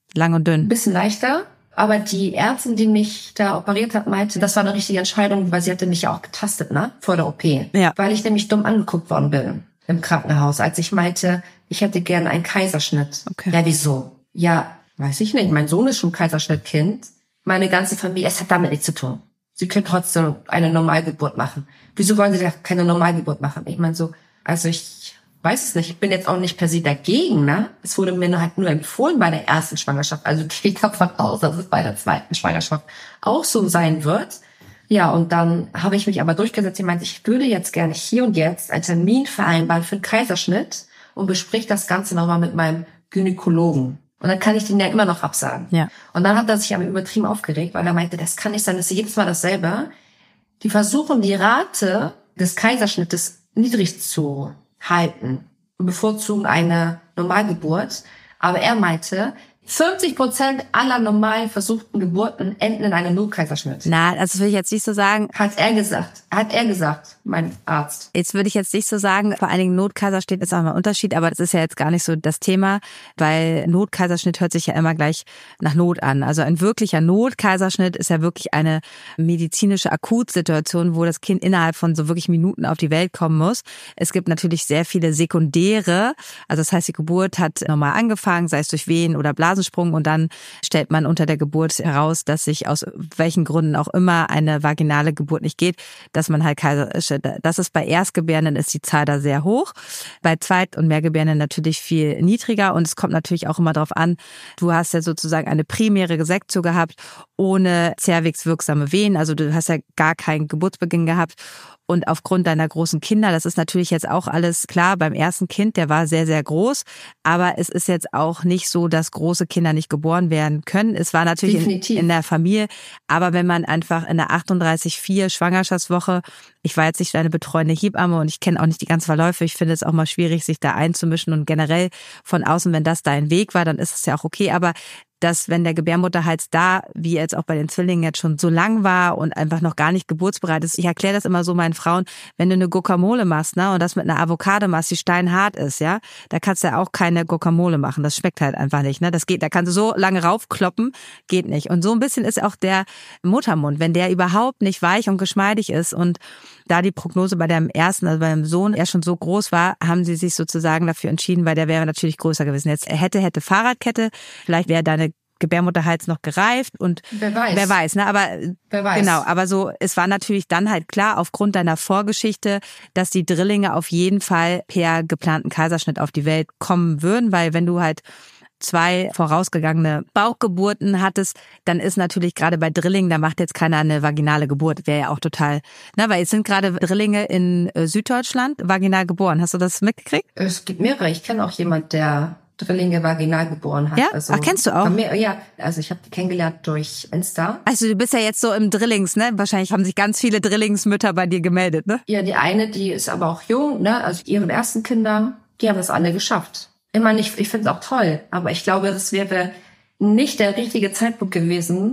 Lang und dünn. Ein bisschen leichter. Aber die Ärztin, die mich da operiert hat, meinte, das war eine richtige Entscheidung, weil sie hatte mich ja auch getastet, ne? Vor der O P. Ja. Weil ich nämlich dumm angeguckt worden bin im Krankenhaus, als ich meinte, ich hätte gern einen Kaiserschnitt. Okay. Ja, wieso? Ja, weiß ich nicht. Mein Sohn ist schon Kaiserschnittkind. Meine ganze Familie, es hat damit nichts zu tun. Sie können trotzdem eine Normalgeburt machen. Wieso wollen Sie da keine Normalgeburt machen? Ich meine so, also ich weiß es nicht. Ich bin jetzt auch nicht per se dagegen, ne? Es wurde mir halt nur empfohlen bei der ersten Schwangerschaft. Also gehe ich davon aus, dass es bei der zweiten Schwangerschaft auch so sein wird. Ja, und dann habe ich mich aber durchgesetzt. Ich meinte, ich würde jetzt gerne hier und jetzt einen Termin vereinbaren für einen Kaiserschnitt und besprich das Ganze nochmal mit meinem Gynäkologen. Und dann kann ich den ja immer noch absagen. Ja. Und dann hat er sich aber übertrieben aufgeregt, weil er meinte, das kann nicht sein, das ist jedes Mal dasselbe. Die versuchen, die Rate des Kaiserschnittes niedrig zu halten und bevorzugen eine Normalgeburt. Aber er meinte, fünfzig Prozent aller normal versuchten Geburten enden in einem Notkaiserschnitt. Na, also das will ich jetzt nicht so sagen. Hat er gesagt. Hat er gesagt, mein Arzt. Jetzt würde ich jetzt nicht so sagen, vor allen Dingen Notkaiserschnitt ist auch mal ein Unterschied, aber das ist ja jetzt gar nicht so das Thema, weil Notkaiserschnitt hört sich ja immer gleich nach Not an. Also ein wirklicher Notkaiserschnitt ist ja wirklich eine medizinische Akutsituation, wo das Kind innerhalb von so wirklich Minuten auf die Welt kommen muss. Es gibt natürlich sehr viele sekundäre, also das heißt, die Geburt hat normal angefangen, sei es durch Wehen oder Blasensprung, und dann stellt man unter der Geburt heraus, dass sich aus welchen Gründen auch immer eine vaginale Geburt nicht geht, dass man halt Kaiserschnitt, das ist bei Erstgebärenden ist die Zahl da sehr hoch, bei Zweit- und Mehrgebärenden natürlich viel niedriger, und es kommt natürlich auch immer darauf an, du hast ja sozusagen eine primäre Resektio gehabt, ohne zervixwirksame Wehen, also du hast ja gar keinen Geburtsbeginn gehabt. Und aufgrund deiner großen Kinder, das ist natürlich jetzt auch alles klar, beim ersten Kind, der war sehr, sehr groß. Aber es ist jetzt auch nicht so, dass große Kinder nicht geboren werden können. Es war natürlich in, in der Familie. Aber wenn man einfach in der achtunddreißig Komma vier Schwangerschaftswoche, ich war jetzt nicht deine betreuende Hebamme und ich kenne auch nicht die ganzen Verläufe. Ich finde es auch mal schwierig, sich da einzumischen. Und generell von außen, wenn das dein Weg war, dann ist es ja auch okay. Aber dass wenn der Gebärmutterhals da, wie jetzt auch bei den Zwillingen jetzt schon so lang war und einfach noch gar nicht geburtsbereit ist. Ich erkläre das immer so meinen Frauen, wenn du eine Guacamole machst, ne, und das mit einer Avocado machst, die steinhart ist, ja, da kannst du ja auch keine Guacamole machen. Das schmeckt halt einfach nicht, ne. Das geht, da kannst du so lange raufkloppen, geht nicht. Und so ein bisschen ist auch der Muttermund, wenn der überhaupt nicht weich und geschmeidig ist, und da die Prognose bei dem ersten, also beim Sohn, er schon so groß war, haben sie sich sozusagen dafür entschieden, weil der wäre natürlich größer gewesen. Jetzt hätte, hätte Fahrradkette, vielleicht wäre deine Gebärmutterhals noch gereift und wer weiß, wer weiß, ne? Aber wer weiß. Genau, aber so, es war natürlich dann halt klar aufgrund deiner Vorgeschichte, dass die Drillinge auf jeden Fall per geplanten Kaiserschnitt auf die Welt kommen würden, weil wenn du halt zwei vorausgegangene Bauchgeburten hattest, dann ist natürlich gerade bei Drillingen, da macht jetzt keiner eine vaginale Geburt, wäre ja auch total, na, weil jetzt sind gerade Drillinge in Süddeutschland vaginal geboren. Hast du das mitgekriegt? Es gibt mehrere. Ich kenne auch jemand, der Drillinge vaginal geboren hat. Ja? Also, Ach, kennst du auch? Mir, ja, also ich habe die kennengelernt durch Insta. Also du bist ja jetzt so im Drillings, ne? Wahrscheinlich haben sich ganz viele Drillingsmütter bei dir gemeldet, ne? Ja, die eine, die ist aber auch jung, ne? Also ihre ersten Kinder, die haben das alle geschafft. Immer nicht, ich finde es auch toll, aber ich glaube, das wäre nicht der richtige Zeitpunkt gewesen,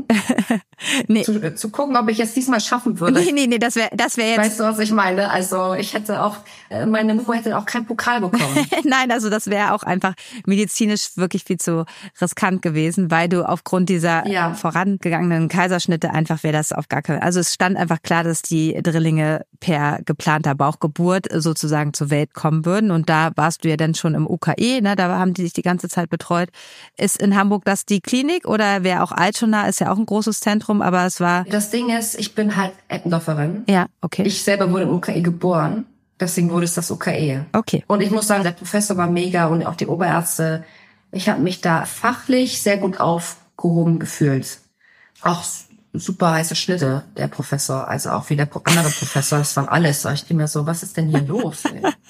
nee. zu, zu gucken, ob ich es diesmal schaffen würde. Nee, nee, nee, das wäre das wäre jetzt... Weißt du, was ich meine? Also ich hätte auch, meine Mutter hätte auch keinen Pokal bekommen. Nein, also das wäre auch einfach medizinisch wirklich viel zu riskant gewesen, weil du aufgrund dieser ja. vorangegangenen Kaiserschnitte einfach wäre das auf gar keinen... Also es stand einfach klar, dass die Drillinge per geplanter Bauchgeburt sozusagen zur Welt kommen würden, und da warst du ja dann schon im U K E, ne? Da haben die sich die ganze Zeit betreut. Ist in Hamburg das die Klinik, oder wer auch Altona ist ja auch ein großes Zentrum, aber es war... Das Ding ist, ich bin halt Eppendorferin. Ja, okay. Ich selber wurde im U K E geboren, deswegen wurde es das U K E. Okay. Und ich muss sagen, der Professor war mega und auch die Oberärzte. Ich habe mich da fachlich sehr gut aufgehoben gefühlt. Auch super heiße Schnitte, der Professor, also auch wie der andere Professor, das waren alles. Ich dachte mir so, was ist denn hier los?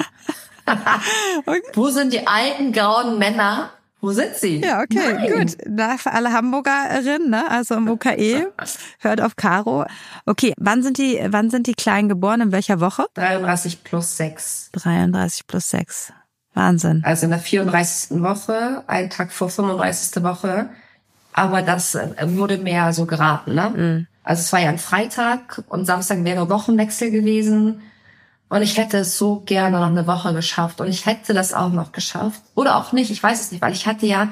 Okay. Wo sind die alten, grauen Männer? Wo sind sie? Ja, okay, Nein. gut. Da für alle Hamburgerinnen, ne? Also im U K E, hört auf Caro. Okay, wann sind die, wann sind die Kleinen geboren? In welcher Woche? dreiunddreißig plus sechs. dreiunddreißig plus sechs. Wahnsinn. Also in der vierunddreißigsten Woche, einen Tag vor fünfunddreißigsten Woche. Aber das wurde mehr so geraten, ne? Mhm. Also es war ja ein Freitag und Samstag wäre Wochenwechsel gewesen. Und ich hätte es so gerne noch eine Woche geschafft. Und ich hätte das auch noch geschafft. Oder auch nicht, ich weiß es nicht, weil ich hatte ja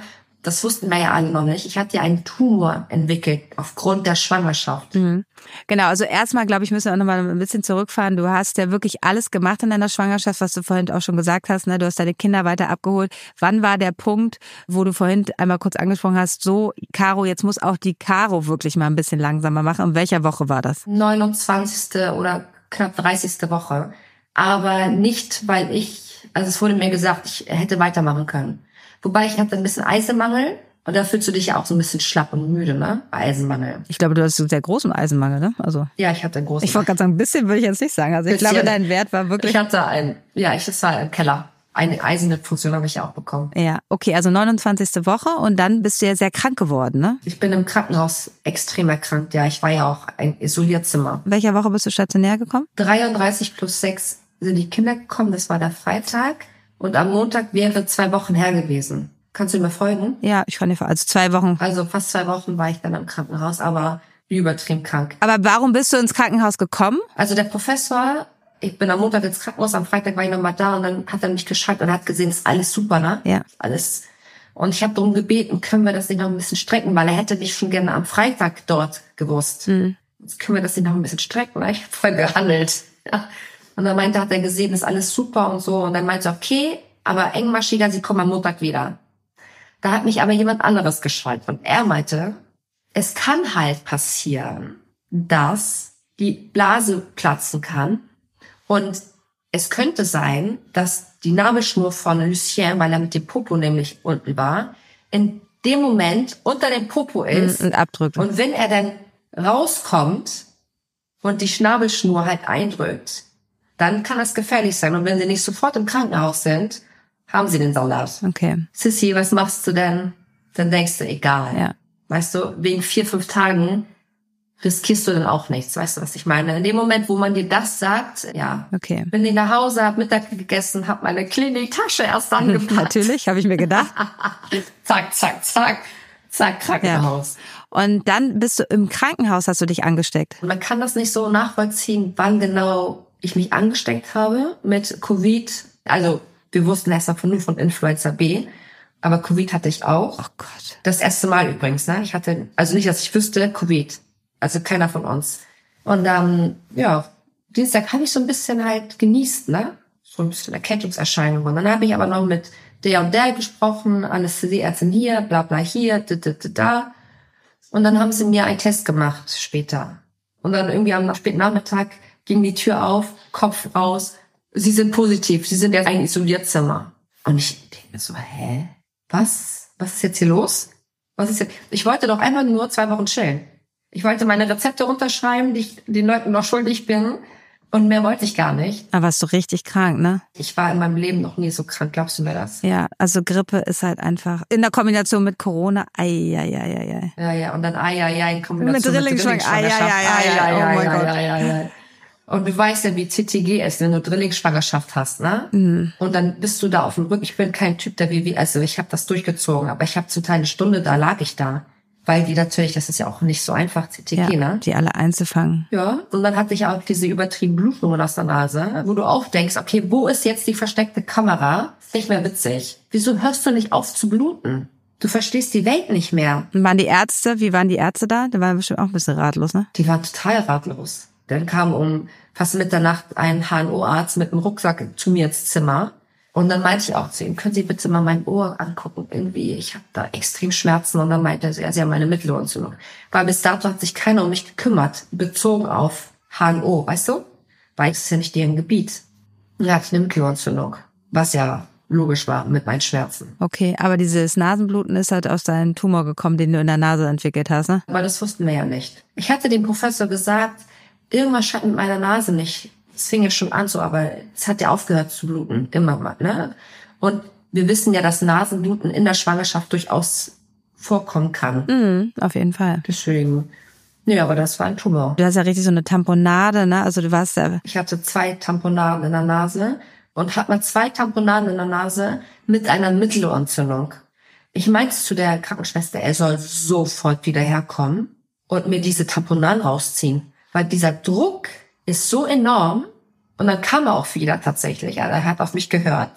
das wussten wir ja alle noch nicht. Ich hatte ja einen Tumor entwickelt aufgrund der Schwangerschaft. Mhm. Genau, also erstmal, glaube ich, müssen wir auch nochmal ein bisschen zurückfahren. Du hast ja wirklich alles gemacht in deiner Schwangerschaft, was du vorhin auch schon gesagt hast. Ne? Du hast deine Kinder weiter abgeholt. Wann war der Punkt, wo du vorhin einmal kurz angesprochen hast, so, Caro, jetzt muss auch die Caro wirklich mal ein bisschen langsamer machen. In welcher Woche war das? neunundzwanzigste oder knapp dreißigste Woche. Aber nicht, weil ich, also es wurde mir gesagt, ich hätte weitermachen können. Wobei ich hatte ein bisschen Eisenmangel und da fühlst du dich ja auch so ein bisschen schlapp und müde, ne? Eisenmangel. Ich glaube, du hast einen sehr großen Eisenmangel, ne? Also ja, ich hatte einen großen. Ich wollte gerade sagen, ein bisschen würde ich jetzt nicht sagen. Also ich bisschen. glaube, dein Wert war wirklich. Ich hatte einen, ja, ich das war im Keller. Eine Eisenfunktion habe ich ja auch bekommen. Ja, okay, also neunundzwanzigste Woche und dann bist du ja sehr krank geworden, ne? Ich bin im Krankenhaus extrem erkrankt, ja. Ich war ja auch ein Isolierzimmer. In welcher Woche bist du stationär gekommen? dreiunddreißig plus sechs sind die Kinder gekommen, das war der Freitag. Und am Montag wäre zwei Wochen her gewesen. Kannst du mir folgen? Ja, ich kann dir folgen. Also zwei Wochen. Also fast zwei Wochen war ich dann im Krankenhaus, aber übertrieben krank. Aber warum bist du ins Krankenhaus gekommen? Also der Professor, ich bin am Montag ins Krankenhaus, am Freitag war ich nochmal da und dann hat er mich geschaut und hat gesehen, ist alles super, ne? Ja. Alles. Und ich habe darum gebeten, können wir das nicht noch ein bisschen strecken, weil er hätte mich schon gerne am Freitag dort gewusst. Mhm. Jetzt können wir das nicht noch ein bisschen strecken, weil ich habe voll gehandelt. Ja. Und dann meinte, hat er gesehen, ist alles super und so. Und dann meinte er, okay, aber engmaschiger, Sie kommen am Montag wieder. Da hat mich aber jemand anderes geschaltet. Und er meinte, es kann halt passieren, dass die Blase platzen kann. Und es könnte sein, dass die Nabelschnur von Lucien, weil er mit dem Popo nämlich unten war, in dem Moment unter dem Popo ist. Und abdrückt. Und wenn er dann rauskommt und die Schnabelschnur halt eindrückt, dann kann das gefährlich sein. Und wenn sie nicht sofort im Krankenhaus sind, haben sie den Salat. Okay. Sissi, was machst du denn? Dann denkst du, egal. Ja. Weißt du, wegen vier, fünf Tagen riskierst du dann auch nichts. Weißt du, was ich meine? In dem Moment, wo man dir das sagt, ja. Okay. Bin ich nach Hause, hab Mittag gegessen, hab meine Kliniktasche erst angepackt. Natürlich, habe ich mir gedacht. zack, zack, zack. Zack, Krankenhaus. Ja. Und dann bist du im Krankenhaus, hast du dich angesteckt. Man kann das nicht so nachvollziehen, wann genau ich mich angesteckt habe mit Covid. Also wir wussten erst davon nur von Influenza B, aber Covid hatte ich auch. Oh Gott. Das erste Mal übrigens, ne? Ich hatte, also nicht, dass ich wüsste, Covid. Also keiner von uns. Und dann, ja, Dienstag habe ich so ein bisschen halt genießt, ne? So ein bisschen Erkältungserscheinungen. Und dann habe ich aber noch mit der und der gesprochen, Anästhesieärztin hier, bla bla hier, da, da, da, da. Und dann haben sie mir einen Test gemacht später. Und dann irgendwie am späten Nachmittag ging die Tür auf, Kopf raus. Sie sind positiv, Sie sind jetzt ein Isolierzimmer. Und ich denke mir so, hä? Was? Was ist jetzt hier los? Was ist jetzt? Ich wollte doch einfach nur zwei Wochen chillen. Ich wollte meine Rezepte runterschreiben, die ich den Leuten noch schuldig bin. Und mehr wollte ich gar nicht. Aber warst du richtig krank, ne? Ich war in meinem Leben noch nie so krank, glaubst du mir das? Ja, also Grippe ist halt einfach in der Kombination mit Corona, ei, ei, ei, ei, ei. Ja, ja, und dann ei, ei, ei in Kombination mit Drillingsschwangerschaft, ei, ei, ei, ei, oh mein Gott. Ei, ei, ei. Und du weißt ja, wie T T G ist, wenn du Drillingsschwangerschaft hast, ne? Mhm. Und dann bist du da auf dem Rücken. Ich bin kein Typ, der wie, also ich habe das durchgezogen, aber ich habe zum Teil eine Stunde, da lag ich da. Weil die natürlich, das ist ja auch nicht so einfach, C T G, ja, ne? Die alle einzufangen. Ja, und dann hatte ich auch diese übertriebenen Blutungen aus der Nase, wo du auch denkst, okay, wo ist jetzt die versteckte Kamera? Ist nicht mehr witzig. Wieso hörst du nicht auf zu bluten? Du verstehst die Welt nicht mehr. Und waren die Ärzte, wie waren die Ärzte da? Die waren bestimmt auch ein bisschen ratlos, ne? Die waren total ratlos. Dann kam um fast Mitternacht ein H N O-Arzt mit einem Rucksack zu mir ins Zimmer. Und dann meinte ich auch zu ihm, können Sie bitte mal mein Ohr angucken? Irgendwie, ich habe da extrem Schmerzen. Und dann meinte er, Sie haben eine Mittelohrentzündung. Weil bis dato hat sich keiner um mich gekümmert, bezogen auf H N O, weißt du? Weil es ist ja nicht deren Gebiet. Und da hatte ich eine Mittelohrentzündung, was ja logisch war mit meinen Schmerzen. Okay, aber dieses Nasenbluten ist halt aus deinem Tumor gekommen, den du in der Nase entwickelt hast, ne? Aber das wussten wir ja nicht. Ich hatte dem Professor gesagt, irgendwas scheint mit meiner Nase nicht. Es fing ja schon an so, aber es hat ja aufgehört zu bluten, immer mal, ne? Und wir wissen ja, dass Nasenbluten in der Schwangerschaft durchaus vorkommen kann. Mhm, auf jeden Fall. Deswegen, ja, aber das war ein Tumor. Du hast ja richtig so eine Tamponade, ne? Also du warst ja... Ich hatte zwei Tamponaden in der Nase und hatte mal zwei Tamponaden in der Nase mit einer Mittelohrentzündung. Ich meinte zu der Krankenschwester, er soll sofort wieder herkommen und mir diese Tamponaden rausziehen. Weil dieser Druck ist so enorm. Und dann kam er auch wieder tatsächlich. Er hat auf mich gehört.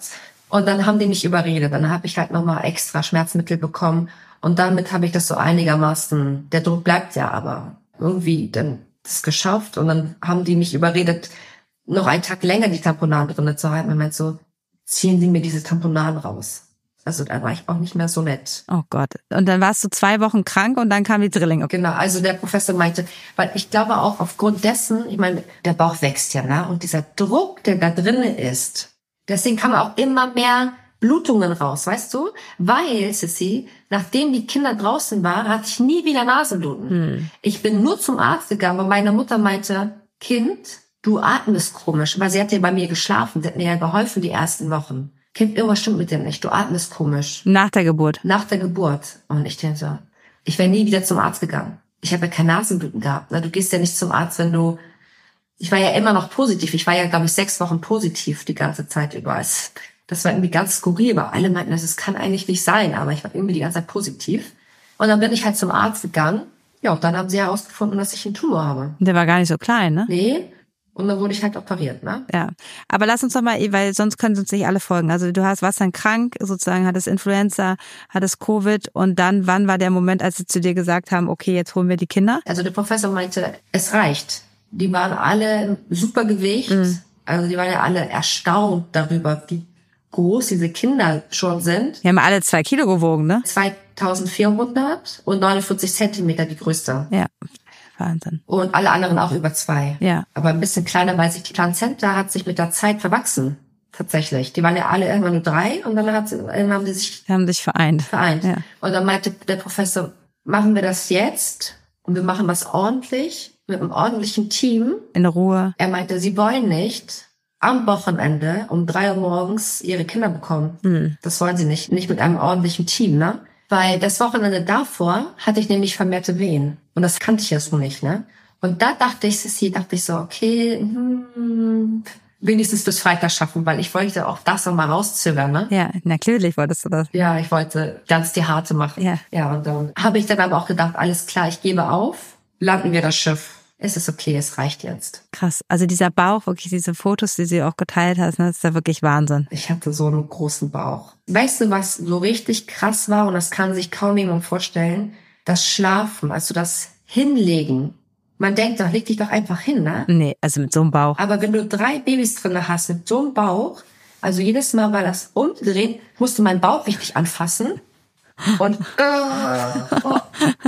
Und dann haben die mich überredet. Dann habe ich halt nochmal extra Schmerzmittel bekommen. Und damit habe ich das so einigermaßen, der Druck bleibt ja, aber irgendwie dann das geschafft. Und dann haben die mich überredet, noch einen Tag länger die Tamponaden drin zu halten. Und meint so, ziehen Sie mir diese Tamponaden raus. Also da war ich auch nicht mehr so nett. Oh Gott. Und dann warst du zwei Wochen krank und dann kam die Drillinge. Genau, also der Professor meinte, weil ich glaube auch aufgrund dessen, ich meine, der Bauch wächst ja, ne? Und dieser Druck, der da drinnen ist, deswegen kamen auch immer mehr Blutungen raus, weißt du? Weil, Sissy, nachdem die Kinder draußen waren, hatte ich nie wieder Nasenbluten. Hm. Ich bin nur zum Arzt gegangen, und meine Mutter meinte, Kind, du atmest komisch. Weil sie hat ja bei mir geschlafen, sie hat mir ja geholfen die ersten Wochen. Kind, irgendwas stimmt mit dir nicht, du atmest komisch. Nach der Geburt? Nach der Geburt. Und ich denke so, ich wäre nie wieder zum Arzt gegangen. Ich habe ja kein Nasenbluten gehabt. Du gehst ja nicht zum Arzt, wenn du... Ich war ja immer noch positiv. Ich war ja, glaube ich, sechs Wochen positiv die ganze Zeit über. Das war irgendwie ganz skurril, aber alle meinten, das kann eigentlich nicht sein. Aber ich war irgendwie die ganze Zeit positiv. Und dann bin ich halt zum Arzt gegangen. Ja, und dann haben sie herausgefunden, dass ich einen Tumor habe. Der war gar nicht so klein, ne? Nee. Und dann wurde ich halt operiert, ne? Ja, aber lass uns doch mal, weil sonst können uns nicht alle folgen. Also du hast, warst dann krank, sozusagen, hattest Influenza, hattest Covid und dann, wann war der Moment, als sie zu dir gesagt haben, okay, jetzt holen wir die Kinder? Also der Professor meinte, es reicht. Die waren alle super Gewicht. Mhm. Also die waren ja alle erstaunt darüber, wie groß diese Kinder schon sind. Die haben alle zwei Kilo gewogen, ne? zweitausendvierhundert und neunundvierzig Zentimeter die größte. Ja. Wahnsinn. Und alle anderen auch über zwei. Ja. Aber ein bisschen kleiner, weil sich die Plazenta hat sich mit der Zeit verwachsen. Tatsächlich. Die waren ja alle irgendwann nur drei und dann hat, irgendwann haben die sich die haben sich vereint. Vereint. Ja. Und dann meinte der Professor, machen wir das jetzt und wir machen was ordentlich, mit einem ordentlichen Team. In Ruhe. Er meinte, sie wollen nicht am Wochenende um drei Uhr morgens ihre Kinder bekommen. Mhm. Das wollen sie nicht. Nicht mit einem ordentlichen Team, ne? Weil das Wochenende davor hatte ich nämlich vermehrte Wehen. Und das kannte ich ja so nicht, ne? Und da dachte ich, Sissy, dachte ich so, okay, hm, wenigstens bis Freitag schaffen, weil ich wollte auch das nochmal rauszögern, ne? Ja, natürlich wolltest du das. Ja, ich wollte ganz die harte machen. Ja. Ja, und dann habe ich dann aber auch gedacht, alles klar, ich gebe auf, landen wir das Schiff. Es ist okay, es reicht jetzt. Krass. Also dieser Bauch, wirklich diese Fotos, die sie auch geteilt hast, das ist ja wirklich Wahnsinn. Ich hatte so einen großen Bauch. Weißt du, was so richtig krass war, und das kann sich kaum jemand vorstellen? Das Schlafen, also das Hinlegen. Man denkt doch, leg dich doch einfach hin, ne? Nee, also mit so einem Bauch. Aber wenn du drei Babys drin hast mit so einem Bauch, also jedes Mal war das umgedreht, musst du meinen Bauch richtig anfassen. Und äh, oh,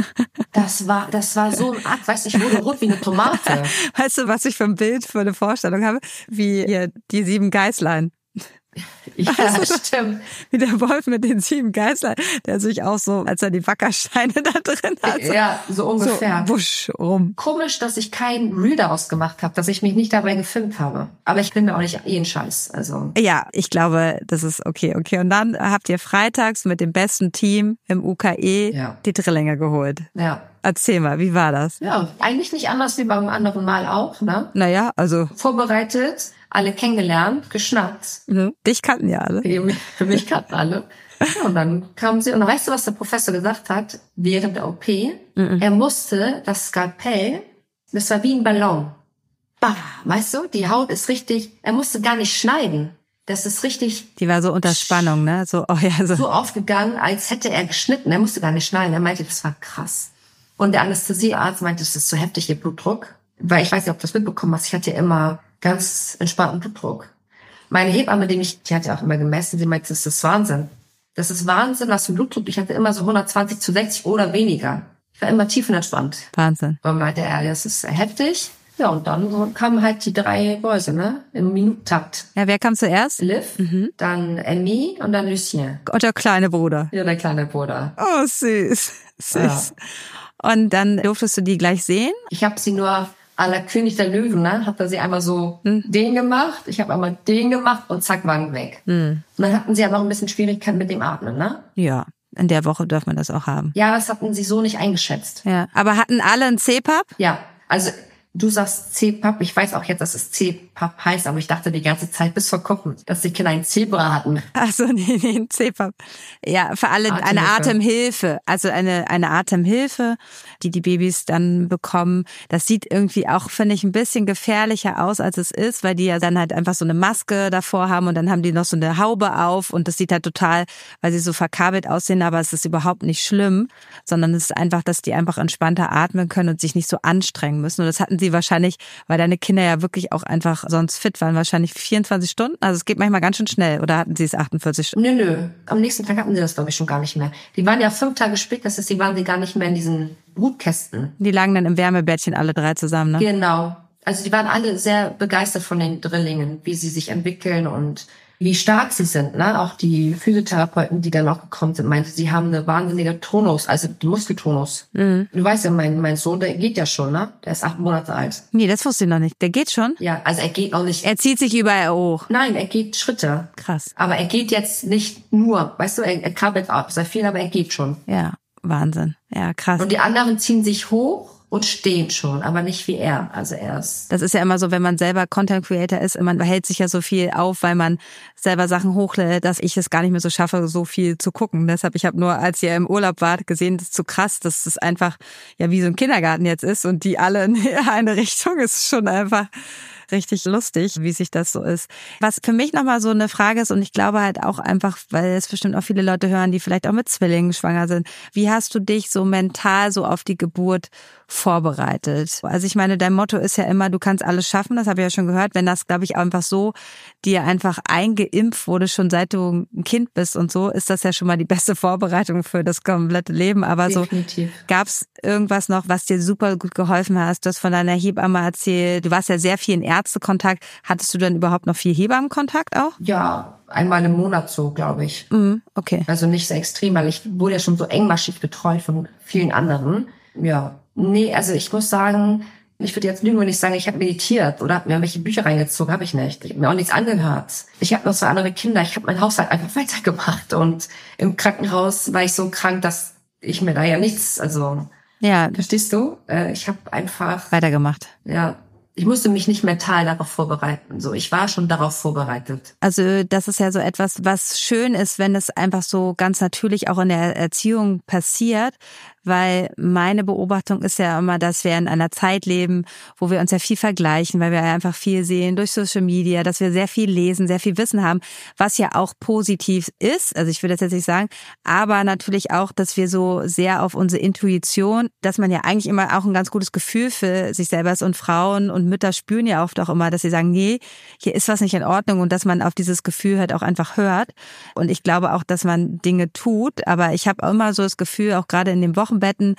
das war das war so ein Akt, weißt du, ich wurde rot wie eine Tomate. Weißt du, was ich für ein Bild, für eine Vorstellung habe? Wie hier die sieben Geißlein. Ja, also, stimmt. Wie der Wolf mit den sieben Geißlein, der sich auch so, als er die Wackersteine da drin hat. So, ja, so ungefähr. So wusch rum. Komisch, dass ich keinen Reel daraus gemacht habe, dass ich mich nicht dabei gefilmt habe. Aber ich bin mir auch nicht jeden Scheiß. Also. Ja, ich glaube, das ist okay, okay. Und dann habt ihr freitags mit dem besten Team im U K E ja. die Drillinge geholt. Ja. Erzähl mal, wie war das? Ja, eigentlich nicht anders wie beim anderen Mal auch, ne? Naja, also. Vorbereitet, alle kennengelernt, geschnackt. Mhm. Dich kannten ja alle. Für mich kannten alle. Ja, und dann kamen sie, und weißt du, was der Professor gesagt hat? Während der O P? Mhm. Er musste das Skalpell, das war wie ein Ballon. Bah, weißt du, die Haut ist richtig, er musste gar nicht schneiden. Das ist richtig... Die war so unter Spannung, ne? So, oh ja, so. so aufgegangen, als hätte er geschnitten. Er musste gar nicht schneiden. Er meinte, das war krass. Und der Anästhesiearzt meinte, das ist so heftig, ihr Blutdruck. Weil ich weiß nicht, ob du das mitbekommen hast. Ich hatte immer ganz entspannten Blutdruck. Meine Hebamme, die mich, die hat ja auch immer gemessen, sie meinte, das ist Wahnsinn. Das ist Wahnsinn, was für Blutdruck. Ich hatte immer so hundertzwanzig zu sechzig oder weniger. Ich war immer tiefenentspannt. Wahnsinn. Und meinte er, das ist heftig. Ja, und dann kamen halt die drei Mäuse, ne? Im Minutentakt. Ja, wer kam zuerst? Liv, mhm. dann Emmy und dann Lucien. Und der kleine Bruder. Ja, der kleine Bruder. Oh, süß. Süß. Ja. Und dann durftest du die gleich sehen? Ich habe sie nur à la König der Löwen, ne? Hab da sie einmal so hm. den gemacht, ich habe einmal den gemacht und zack, waren weg. Hm. Und dann hatten sie ja noch ein bisschen Schwierigkeiten mit dem Atmen, ne? Ja, in der Woche darf man das auch haben. Ja, das hatten sie so nicht eingeschätzt. Ja, aber hatten alle ein C PAP? Ja, also Du sagst C P A P, ich weiß auch jetzt, dass es C P A P heißt, aber ich dachte die ganze Zeit bis vor kurzem, dass die Kinder ein Zebra hatten. Ach so, nee, nee, ein C P A P. Ja, für alle Atemhilfe. eine Atemhilfe, also eine eine Atemhilfe, die die Babys dann bekommen. Das sieht irgendwie auch, finde ich, ein bisschen gefährlicher aus, als es ist, weil die ja dann halt einfach so eine Maske davor haben und dann haben die noch so eine Haube auf und das sieht halt total, weil sie so verkabelt aussehen, aber es ist überhaupt nicht schlimm, sondern es ist einfach, dass die einfach entspannter atmen können und sich nicht so anstrengen müssen. Und das hatten sie wahrscheinlich, weil deine Kinder ja wirklich auch einfach sonst fit waren, wahrscheinlich vierundzwanzig Stunden. Also es geht manchmal ganz schön schnell. Oder hatten sie es achtundvierzig Stunden? Nö, nö. Am nächsten Tag hatten sie das, glaube ich, schon gar nicht mehr. Die waren ja fünf Tage später, das heißt, die waren sie gar nicht mehr in diesen Brutkästen. Die lagen dann im Wärmebettchen alle drei zusammen, ne? Genau. Also die waren alle sehr begeistert von den Drillingen, wie sie sich entwickeln und wie stark sie sind, ne? Auch die Physiotherapeuten, die dann auch gekommen sind, meinten, sie haben eine wahnsinnige Tonus, also Muskeltonus. Mhm. Du weißt ja, mein, mein Sohn, der geht ja schon, ne? Der ist acht Monate alt. Nee, das wusste ich noch nicht. Der geht schon? Ja, also er geht auch nicht. Er zieht sich überall hoch. Nein, er geht Schritte. Krass. Aber er geht jetzt nicht nur, weißt du, er, er krabbelt auch sehr viel, aber er geht schon. Ja, Wahnsinn. Ja, krass. Und die anderen ziehen sich hoch und stehen schon, aber nicht wie er. Also er ist. Das ist ja immer so, wenn man selber Content Creator ist, man hält sich ja so viel auf, weil man selber Sachen hochlädt, dass ich es gar nicht mehr so schaffe, so viel zu gucken. Deshalb, ich habe nur, als ihr im Urlaub wart, gesehen, das ist so krass, dass es einfach ja wie so ein Kindergarten jetzt ist und die alle in eine Richtung ist schon einfach richtig lustig, wie sich das so ist. Was für mich nochmal so eine Frage ist und ich glaube halt auch einfach, weil es bestimmt auch viele Leute hören, die vielleicht auch mit Zwillingen schwanger sind. Wie hast du dich so mental so auf die Geburt vorbereitet? Also ich meine, dein Motto ist ja immer, du kannst alles schaffen, das habe ich ja schon gehört. Wenn das, glaube ich, einfach so dir einfach eingeimpft wurde, schon seit du ein Kind bist und so, ist das ja schon mal die beste Vorbereitung für das komplette Leben. Aber definitiv. So gab es irgendwas noch, was dir super gut geholfen hast? Du hast von deiner Hebamme erzählt, du warst ja sehr viel in Ärztekontakt. Hattest du denn überhaupt noch viel Hebammenkontakt auch? Ja, einmal im Monat so, glaube ich. Mhm, okay. Also nicht so extrem, weil ich wurde ja schon so engmaschig betreut von vielen anderen. Ja, nee, also ich muss sagen, ich würde jetzt lügen, wenn ich sage, ich habe meditiert oder habe mir welche Bücher reingezogen, habe ich nicht. Ich habe mir auch nichts angehört. Ich habe noch zwei andere Kinder, ich habe meinen Haushalt einfach weitergemacht und im Krankenhaus war ich so krank, dass ich mir da ja nichts, also, ja, verstehst du? Ich habe einfach weitergemacht. Ja. Ich musste mich nicht mental darauf vorbereiten. So, ich war schon darauf vorbereitet. Also das ist ja so etwas, was schön ist, wenn es einfach so ganz natürlich auch in der Erziehung passiert, weil meine Beobachtung ist ja immer, dass wir in einer Zeit leben, wo wir uns ja viel vergleichen, weil wir einfach viel sehen durch Social Media, dass wir sehr viel lesen, sehr viel Wissen haben, was ja auch positiv ist, also ich will das jetzt nicht sagen, aber natürlich auch, dass wir so sehr auf unsere Intuition, dass man ja eigentlich immer auch ein ganz gutes Gefühl für sich selber ist und Frauen und Mütter spüren ja oft auch immer, dass sie sagen, nee, hier ist was nicht in Ordnung und dass man auf dieses Gefühl halt auch einfach hört und ich glaube auch, dass man Dinge tut, aber ich habe auch immer so das Gefühl, auch gerade in den Wochenbetten,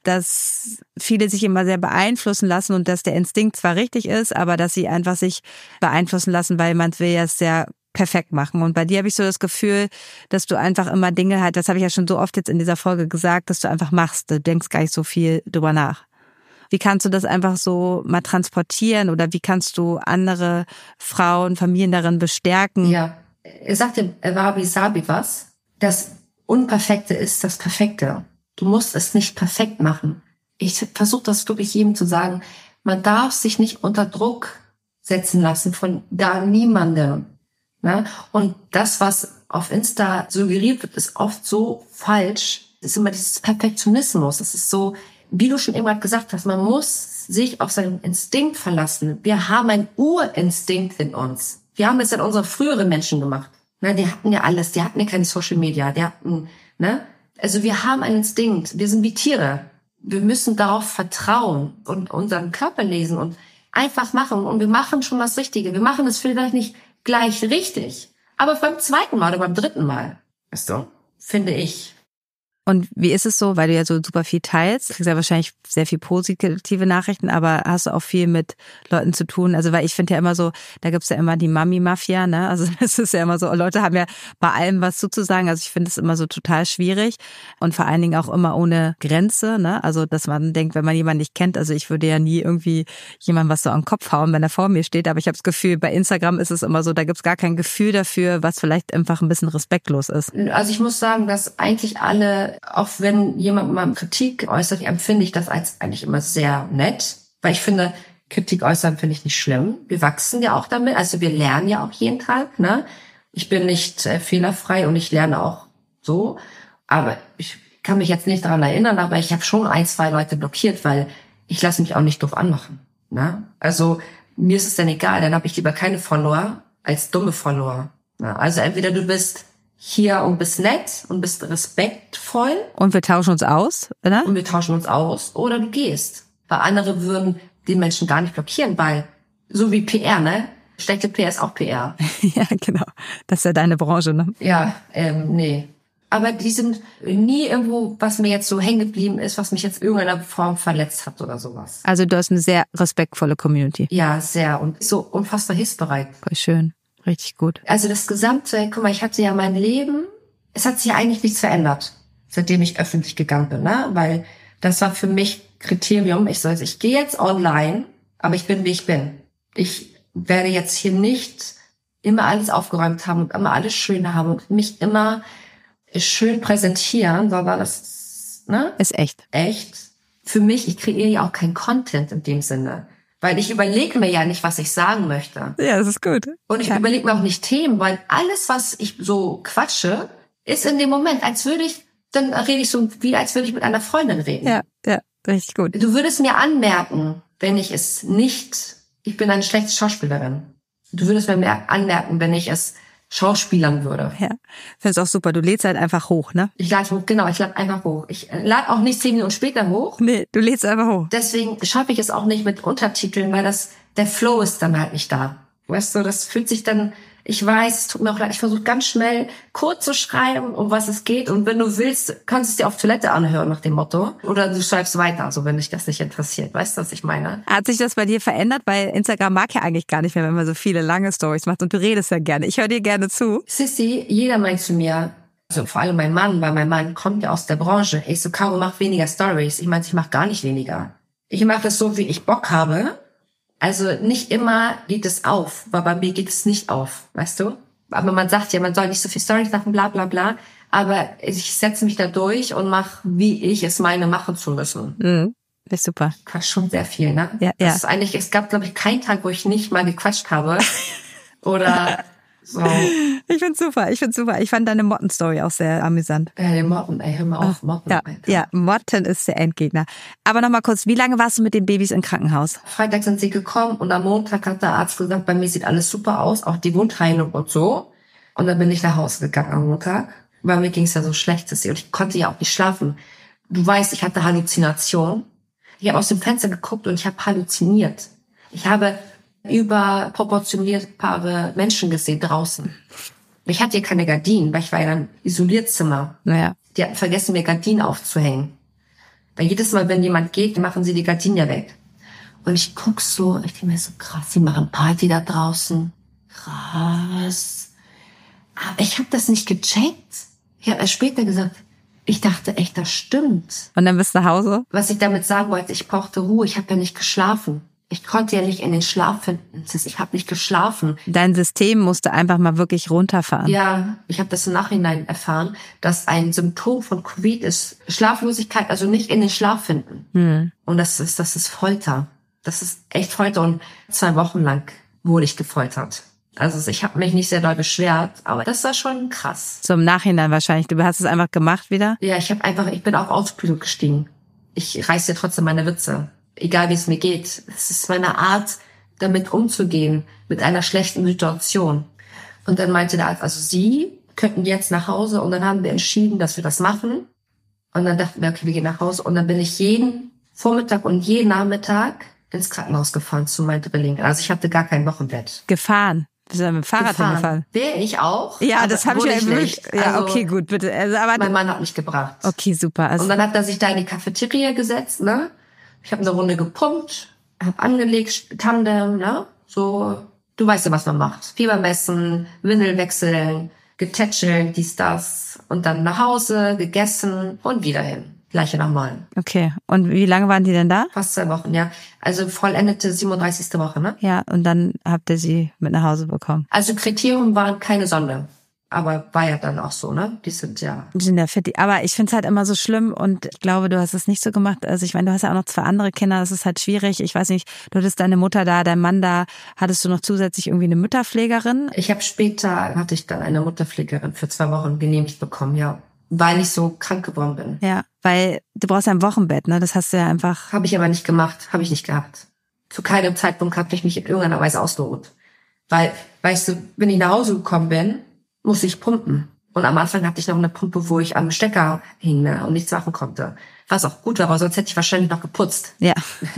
dass viele sich immer sehr beeinflussen lassen und dass der Instinkt zwar richtig ist, aber dass sie einfach sich beeinflussen lassen, weil man will ja sehr perfekt machen. Und bei dir habe ich so das Gefühl, dass du einfach immer Dinge halt, das habe ich ja schon so oft jetzt in dieser Folge gesagt, dass du einfach machst, du denkst gar nicht so viel drüber nach. Wie kannst du das einfach so mal transportieren oder wie kannst du andere Frauen, Familien darin bestärken? Ja, er sagte Wabi Sabi was, das Unperfekte ist das Perfekte. Du musst es nicht perfekt machen. Ich versuche das wirklich jedem zu sagen, man darf sich nicht unter Druck setzen lassen von gar niemandem. Ne? Und das, was auf Insta suggeriert wird, ist oft so falsch. Das ist immer dieses Perfektionismus. Das ist so, wie du schon irgendwann gesagt hast, man muss sich auf seinen Instinkt verlassen. Wir haben einen Urinstinkt in uns. Wir haben es in unseren früheren Menschen gemacht. Ne? Die hatten ja alles, die hatten ja keine Social Media, die hatten, ne? Also wir haben einen Instinkt. Wir sind wie Tiere. Wir müssen darauf vertrauen und unseren Körper lesen und einfach machen. Und wir machen schon das Richtige. Wir machen es vielleicht nicht gleich richtig, aber beim zweiten Mal oder beim dritten Mal. Weißt du? Finde ich. Und wie ist es so, weil du ja so super viel teilst, du kriegst ja wahrscheinlich sehr viel positive Nachrichten, aber hast du auch viel mit Leuten zu tun? Also weil ich finde ja immer so, da gibt's ja immer die Mami-Mafia, ne? Also das ist ja immer so, Leute haben ja bei allem was zuzusagen, also ich finde es immer so total schwierig und vor allen Dingen auch immer ohne Grenze, ne? Also dass man denkt, wenn man jemanden nicht kennt, also ich würde ja nie irgendwie jemandem was so an den Kopf hauen, wenn er vor mir steht, aber ich habe das Gefühl, bei Instagram ist es immer so, da gibt's gar kein Gefühl dafür, was vielleicht einfach ein bisschen respektlos ist. Also ich muss sagen, dass eigentlich alle, auch wenn jemand mal Kritik äußert, empfinde ich das als eigentlich immer sehr nett. Weil ich finde, Kritik äußern finde ich nicht schlimm. Wir wachsen ja auch damit, also wir lernen ja auch jeden Tag, ne? Ich bin nicht äh, fehlerfrei und ich lerne auch so, aber ich kann mich jetzt nicht daran erinnern, aber ich habe schon ein, zwei Leute blockiert, weil ich lasse mich auch nicht doof anmachen, ne? Also mir ist es dann egal, dann habe ich lieber keine Follower als dumme Follower. Ne? Also entweder du bist hier und bist nett und bist respektvoll. Und wir tauschen uns aus, oder? Und wir tauschen uns aus, oder du gehst. Weil andere würden den Menschen gar nicht blockieren, weil so wie P R, ne? Schlechte P R ist auch P R. Ja, genau. Das ist ja deine Branche, ne? Ja, ähm, nee. Aber die sind nie irgendwo, was mir jetzt so hängen geblieben ist, was mich jetzt in irgendeiner Form verletzt hat oder sowas. Also du hast eine sehr respektvolle Community. Ja, sehr. Und so unfassbar hilfsbereit. Voll schön. Richtig gut. Also das Gesamte, guck mal, ich hatte ja mein Leben, es hat sich ja eigentlich nichts verändert, seitdem ich öffentlich gegangen bin, ne? Weil das war für mich Kriterium. Ich soll, ich gehe jetzt online, aber ich bin, wie ich bin. Ich werde jetzt hier nicht immer alles aufgeräumt haben und immer alles schön haben und mich immer schön präsentieren, sondern das, ne? Ist echt. Echt. Für mich, ich kreiere ja auch kein Content in dem Sinne. Weil ich überlege mir ja nicht, was ich sagen möchte. Ja, das ist gut. Und ich ja. überlege mir auch nicht Themen, weil alles, was ich so quatsche, ist in dem Moment, als würde ich, dann rede ich so, wie als würde ich mit einer Freundin reden. Ja, ja, richtig gut. Du würdest mir anmerken, wenn ich es nicht, ich bin eine schlechte Schauspielerin. Du würdest mir anmerken, wenn ich es schauspielern würde. Ja, finde es auch super. Du lädst halt einfach hoch, ne? Ich lade hoch, genau, ich lade einfach hoch. Ich lade auch nicht zehn Minuten später hoch. Nee, du lädst einfach hoch. Deswegen schaffe ich es auch nicht mit Untertiteln, weil das, der Flow ist dann halt nicht da. Weißt du, das fühlt sich dann, ich weiß, es tut mir auch leid, ich versuche ganz schnell kurz zu schreiben, um was es geht. Und wenn du willst, kannst du es dir auf Toilette anhören nach dem Motto. Oder du schreibst weiter, also wenn dich das nicht interessiert. Weißt du, was ich meine? Hat sich das bei dir verändert? Weil Instagram mag ja eigentlich gar nicht mehr, wenn man so viele lange Storys macht. Und du redest ja gerne. Ich höre dir gerne zu. Sissy, jeder meint zu mir, also vor allem mein Mann, weil mein Mann kommt ja aus der Branche. Ich so, Caro, mach weniger Stories. Ich meine, ich mache gar nicht weniger. Ich mache das so, wie ich Bock habe. Also nicht immer geht es auf, weil bei mir geht es nicht auf, weißt du? Aber man sagt ja, man soll nicht so viel Storys machen, bla bla bla. Aber ich setze mich da durch und mache, wie ich es meine, machen zu müssen. Mhm. Das ist super. Quatsch schon sehr viel, ne? Ja, das ja. ist eigentlich, es gab, glaube ich, keinen Tag, wo ich nicht mal gequatscht habe. Oder so. Ich find's super, ich find's super. Ich fand deine Motten-Story auch sehr amüsant. Ja, den Motten, ey, hör mal auf, Motten. Ja, Alter. ja, Motten ist der Endgegner. Aber nochmal kurz, wie lange warst du mit den Babys im Krankenhaus? Freitag sind sie gekommen und am Montag hat der Arzt gesagt, bei mir sieht alles super aus, auch die Wundheilung und so. Und dann bin ich nach Hause gegangen am Montag, weil mir ging's ja so schlecht, dass ich, und ich konnte ja auch nicht schlafen. Du weißt, ich hatte Halluzination. Ich habe aus dem Fenster geguckt und ich habe halluziniert. Ich habe überproportionierbare Menschen gesehen draußen. Ich hatte hier keine Gardinen, weil ich war ja in einem Isolierzimmer. Naja. Die hatten vergessen, mir Gardinen aufzuhängen. Weil jedes Mal, wenn jemand geht, machen sie die Gardinen ja weg. Und ich guck so, ich denke mir so, krass, die machen Party da draußen. Krass. Aber ich habe das nicht gecheckt. Ich habe erst später gesagt, ich dachte echt, das stimmt. Und dann bist du nach Hause? Was ich damit sagen wollte, ich brauchte Ruhe, ich habe ja nicht geschlafen. Ich konnte ja nicht in den Schlaf finden. Ich habe nicht geschlafen. Dein System musste einfach mal wirklich runterfahren. Ja, ich habe das im Nachhinein erfahren, dass ein Symptom von Covid ist Schlaflosigkeit, also nicht in den Schlaf finden. Hm. Und das ist, das ist Folter. Das ist echt Folter. Und zwei Wochen lang wurde ich gefoltert. Also ich habe mich nicht sehr doll beschwert, aber das war schon krass. So im Nachhinein wahrscheinlich. Du hast es einfach gemacht wieder? Ja, ich habe einfach, ich bin auf Autopilot gestiegen. Ich reiß ja trotzdem meine Witze. Egal wie es mir geht. Es ist meine Art, damit umzugehen, mit einer schlechten Situation. Und dann meinte der Arzt, also Sie könnten jetzt nach Hause. Und dann haben wir entschieden, dass wir das machen. Und dann dachten wir, okay, wir gehen nach Hause. Und dann bin ich jeden Vormittag und jeden Nachmittag ins Krankenhaus gefahren zu meinen Drillingen. Also ich hatte gar kein Wochenbett. Gefahren? Bist du dann mit dem Fahrrad hingefahren? Wäre ich auch. Ja, das habe ich ja nicht. Ja, also, okay, gut, bitte. Also, aber mein Mann hat mich gebracht. Okay, super. Also, und dann hat er sich da in die Cafeteria gesetzt, ne? Ich habe eine Runde gepumpt, habe angelegt, Tandem, ne? So, du weißt ja, was man macht. Fieber messen, Windel wechseln, getätschelt, dies, das. Und dann nach Hause, gegessen und wieder hin. Gleiche nochmal. Okay. Und wie lange waren die denn da? Fast zwei Wochen, ja. Also vollendete siebenunddreißigste Woche, ne? Ja, und dann habt ihr sie mit nach Hause bekommen. Also Kriterium waren keine Sonde. Aber war ja dann auch so, ne? Die sind ja... Die sind ja fit. Aber ich finde es halt immer so schlimm und ich glaube, du hast es nicht so gemacht. Also ich meine, du hast ja auch noch zwei andere Kinder, das ist halt schwierig. Ich weiß nicht, du hattest deine Mutter da, dein Mann da. Hattest du noch zusätzlich irgendwie eine Mütterpflegerin? Ich habe später, hatte ich dann eine Mutterpflegerin für zwei Wochen genehmigt bekommen, ja. Weil ich so krank geworden bin. Ja, weil du brauchst ja ein Wochenbett, ne? Das hast du ja einfach... Habe ich aber nicht gemacht, habe ich nicht gehabt. Zu keinem Zeitpunkt habe ich mich in irgendeiner Weise ausgeruht. Weil, weißt du, wenn ich nach Hause gekommen bin, musste ich pumpen. Und am Anfang hatte ich noch eine Pumpe, wo ich am Stecker hing, ne, und nichts machen konnte. Was auch gut war, aber sonst hätte ich wahrscheinlich noch geputzt. Ja.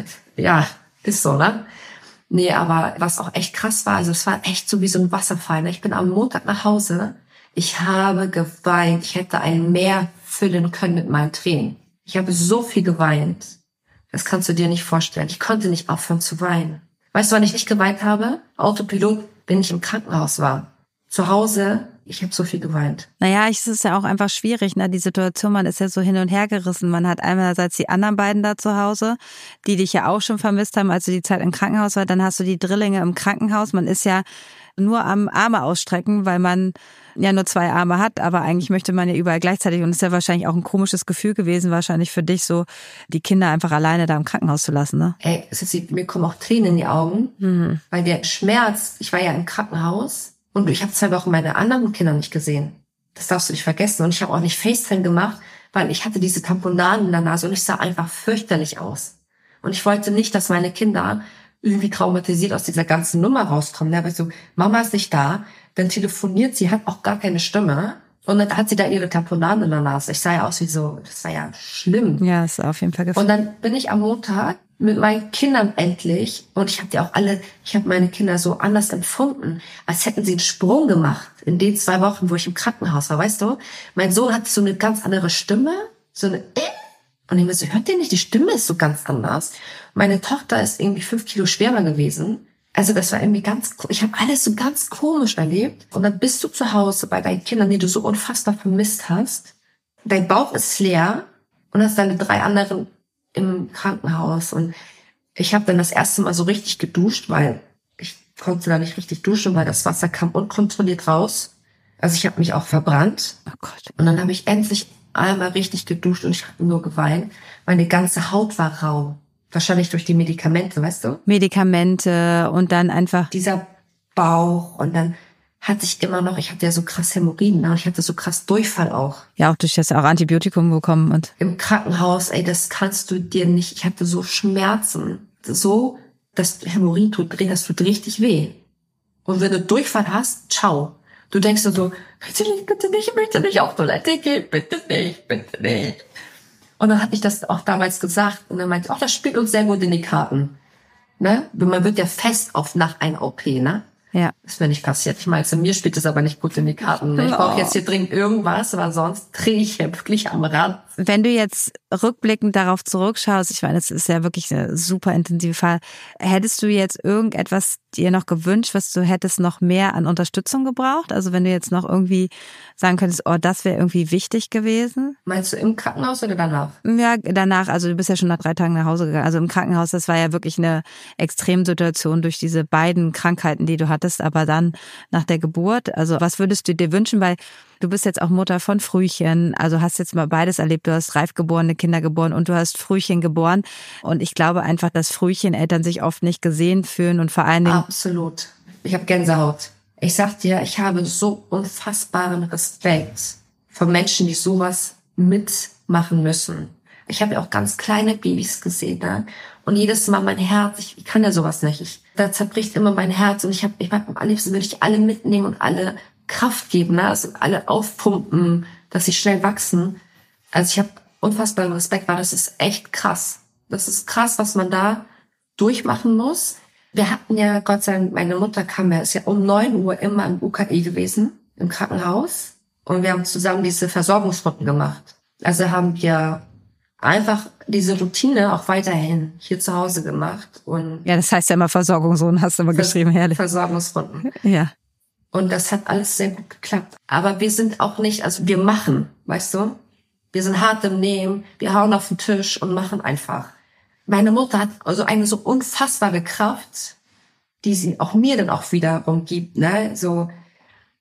Ja, ist so, ne? Nee, aber was auch echt krass war, also es war echt so wie so ein Wasserfall. Ne? Ich bin am Montag nach Hause, ich habe geweint. Ich hätte ein Meer füllen können mit meinen Tränen. Ich habe so viel geweint. Das kannst du dir nicht vorstellen. Ich konnte nicht aufhören zu weinen. Weißt du, wann ich nicht geweint habe? Autopilot, wenn ich im Krankenhaus war. Zu Hause, ich habe so viel geweint. Naja, es ist ja auch einfach schwierig, ne? Die Situation, man ist ja so hin und her gerissen. Man hat einerseits die anderen beiden da zu Hause, die dich ja auch schon vermisst haben, als du die Zeit im Krankenhaus war. Dann hast du die Drillinge im Krankenhaus. Man ist ja nur am Arme ausstrecken, weil man ja nur zwei Arme hat, aber eigentlich möchte man ja überall gleichzeitig und es ist ja wahrscheinlich auch ein komisches Gefühl gewesen, wahrscheinlich für dich so, die Kinder einfach alleine da im Krankenhaus zu lassen, ne? Ey, es ist, mir kommen auch Tränen in die Augen, mhm. weil der Schmerz, ich war ja im Krankenhaus und ich habe zwei Wochen meine anderen Kinder nicht gesehen. Das darfst du nicht vergessen und ich habe auch nicht FaceTime gemacht, weil ich hatte diese Tamponaden in der Nase und ich sah einfach fürchterlich aus. Und ich wollte nicht, dass meine Kinder irgendwie traumatisiert aus dieser ganzen Nummer rauskommen. Aber so, Mama ist nicht da, dann telefoniert sie, hat auch gar keine Stimme und dann hat sie da ihre Tamponaden in der Nase. Ich sah ja aus wie so, das war ja schlimm. Ja, ist auf jeden Fall gefallen. Und dann bin ich am Montag mit meinen Kindern endlich und ich habe die auch alle, ich habe meine Kinder so anders empfunden, als hätten sie einen Sprung gemacht in den zwei Wochen, wo ich im Krankenhaus war, weißt du? Mein Sohn hat so eine ganz andere Stimme, so eine und ich mir so, hört ihr nicht, die Stimme ist so ganz anders. Meine Tochter ist irgendwie fünf Kilo schwerer gewesen. Also das war irgendwie ganz, ich habe alles so ganz komisch erlebt. Und dann bist du zu Hause bei deinen Kindern, die du so unfassbar vermisst hast. Dein Bauch ist leer und hast deine drei anderen im Krankenhaus. Und ich habe dann das erste Mal so richtig geduscht, weil ich konnte da nicht richtig duschen, weil das Wasser kam unkontrolliert raus. Also ich habe mich auch verbrannt. Oh Gott. Und dann habe ich endlich einmal richtig geduscht und ich habe nur geweint. Meine ganze Haut war rau. Wahrscheinlich durch die Medikamente, weißt du? Medikamente und dann einfach... Dieser Bauch und dann hatte ich immer noch, ich hatte ja so krass Hämorrhoiden und ich hatte so krass Durchfall auch. Ja, auch durch das auch Antibiotikum bekommen und... Im Krankenhaus, ey, das kannst du dir nicht, ich hatte so Schmerzen. So, das Hämorrhoiden tut, das tut richtig weh. Und wenn du Durchfall hast, ciao. Du denkst dir so, bitte nicht, bitte nicht, ich möchte nicht auf Toilette gehen, bitte nicht, bitte nicht. Und dann hatte ich das auch damals gesagt und dann meinte ich, ach, das spielt uns sehr gut in die Karten. Ne? Man wird ja fest auf nach einer O P, ne? Ja. Das wäre nicht passiert. Ich meine, mir spielt es aber nicht gut in die Karten. Ne? Ich brauche jetzt hier dringend irgendwas, aber sonst drehe ich hier wirklich am Rand. Wenn du jetzt rückblickend darauf zurückschaust, ich meine, es ist ja wirklich eine super intensive Fall, hättest du jetzt irgendetwas dir noch gewünscht, was du hättest noch mehr an Unterstützung gebraucht? Also wenn du jetzt noch irgendwie sagen könntest, oh, das wäre irgendwie wichtig gewesen? Meinst du im Krankenhaus oder danach? Ja, danach, also du bist ja schon nach drei Tagen nach Hause gegangen. Also im Krankenhaus, das war ja wirklich eine Extremsituation durch diese beiden Krankheiten, die du hattest, aber dann nach der Geburt, also was würdest du dir wünschen, weil du bist jetzt auch Mutter von Frühchen, also hast jetzt mal beides erlebt, du hast reif geborene Kinder geboren und du hast Frühchen geboren und ich glaube einfach, dass Frühcheneltern sich oft nicht gesehen fühlen und vor allen Dingen... Absolut. Ich habe Gänsehaut. Ich sag dir, ich habe so unfassbaren Respekt vor Menschen, die sowas mitmachen müssen. Ich habe ja auch ganz kleine Babys gesehen, ne? Und jedes Mal mein Herz, ich, ich kann ja sowas nicht. Ich, da zerbricht immer mein Herz und ich habe, ich am liebsten würde ich alle mitnehmen und alle Kraft geben, ne? Also alle aufpumpen, dass sie schnell wachsen. Also ich habe unfassbaren Respekt, weil das ist echt krass. Das ist krass, was man da durchmachen muss. Wir hatten ja, Gott sei Dank, meine Mutter kam ja, ist ja um neun Uhr immer im U K E gewesen, im Krankenhaus. Und wir haben zusammen diese Versorgungsrunden gemacht. Also haben wir einfach diese Routine auch weiterhin hier zu Hause gemacht. Und ja, das heißt ja immer Versorgungsrunden, hast du immer geschrieben, herrlich. Versorgungsrunden. Ja. Und das hat alles sehr gut geklappt. Aber wir sind auch nicht, also wir machen, weißt du? Wir sind hart im Nehmen, wir hauen auf den Tisch und machen einfach. Meine Mutter hat also eine so unfassbare Kraft, die sie auch mir dann auch wiederum gibt, ne? So,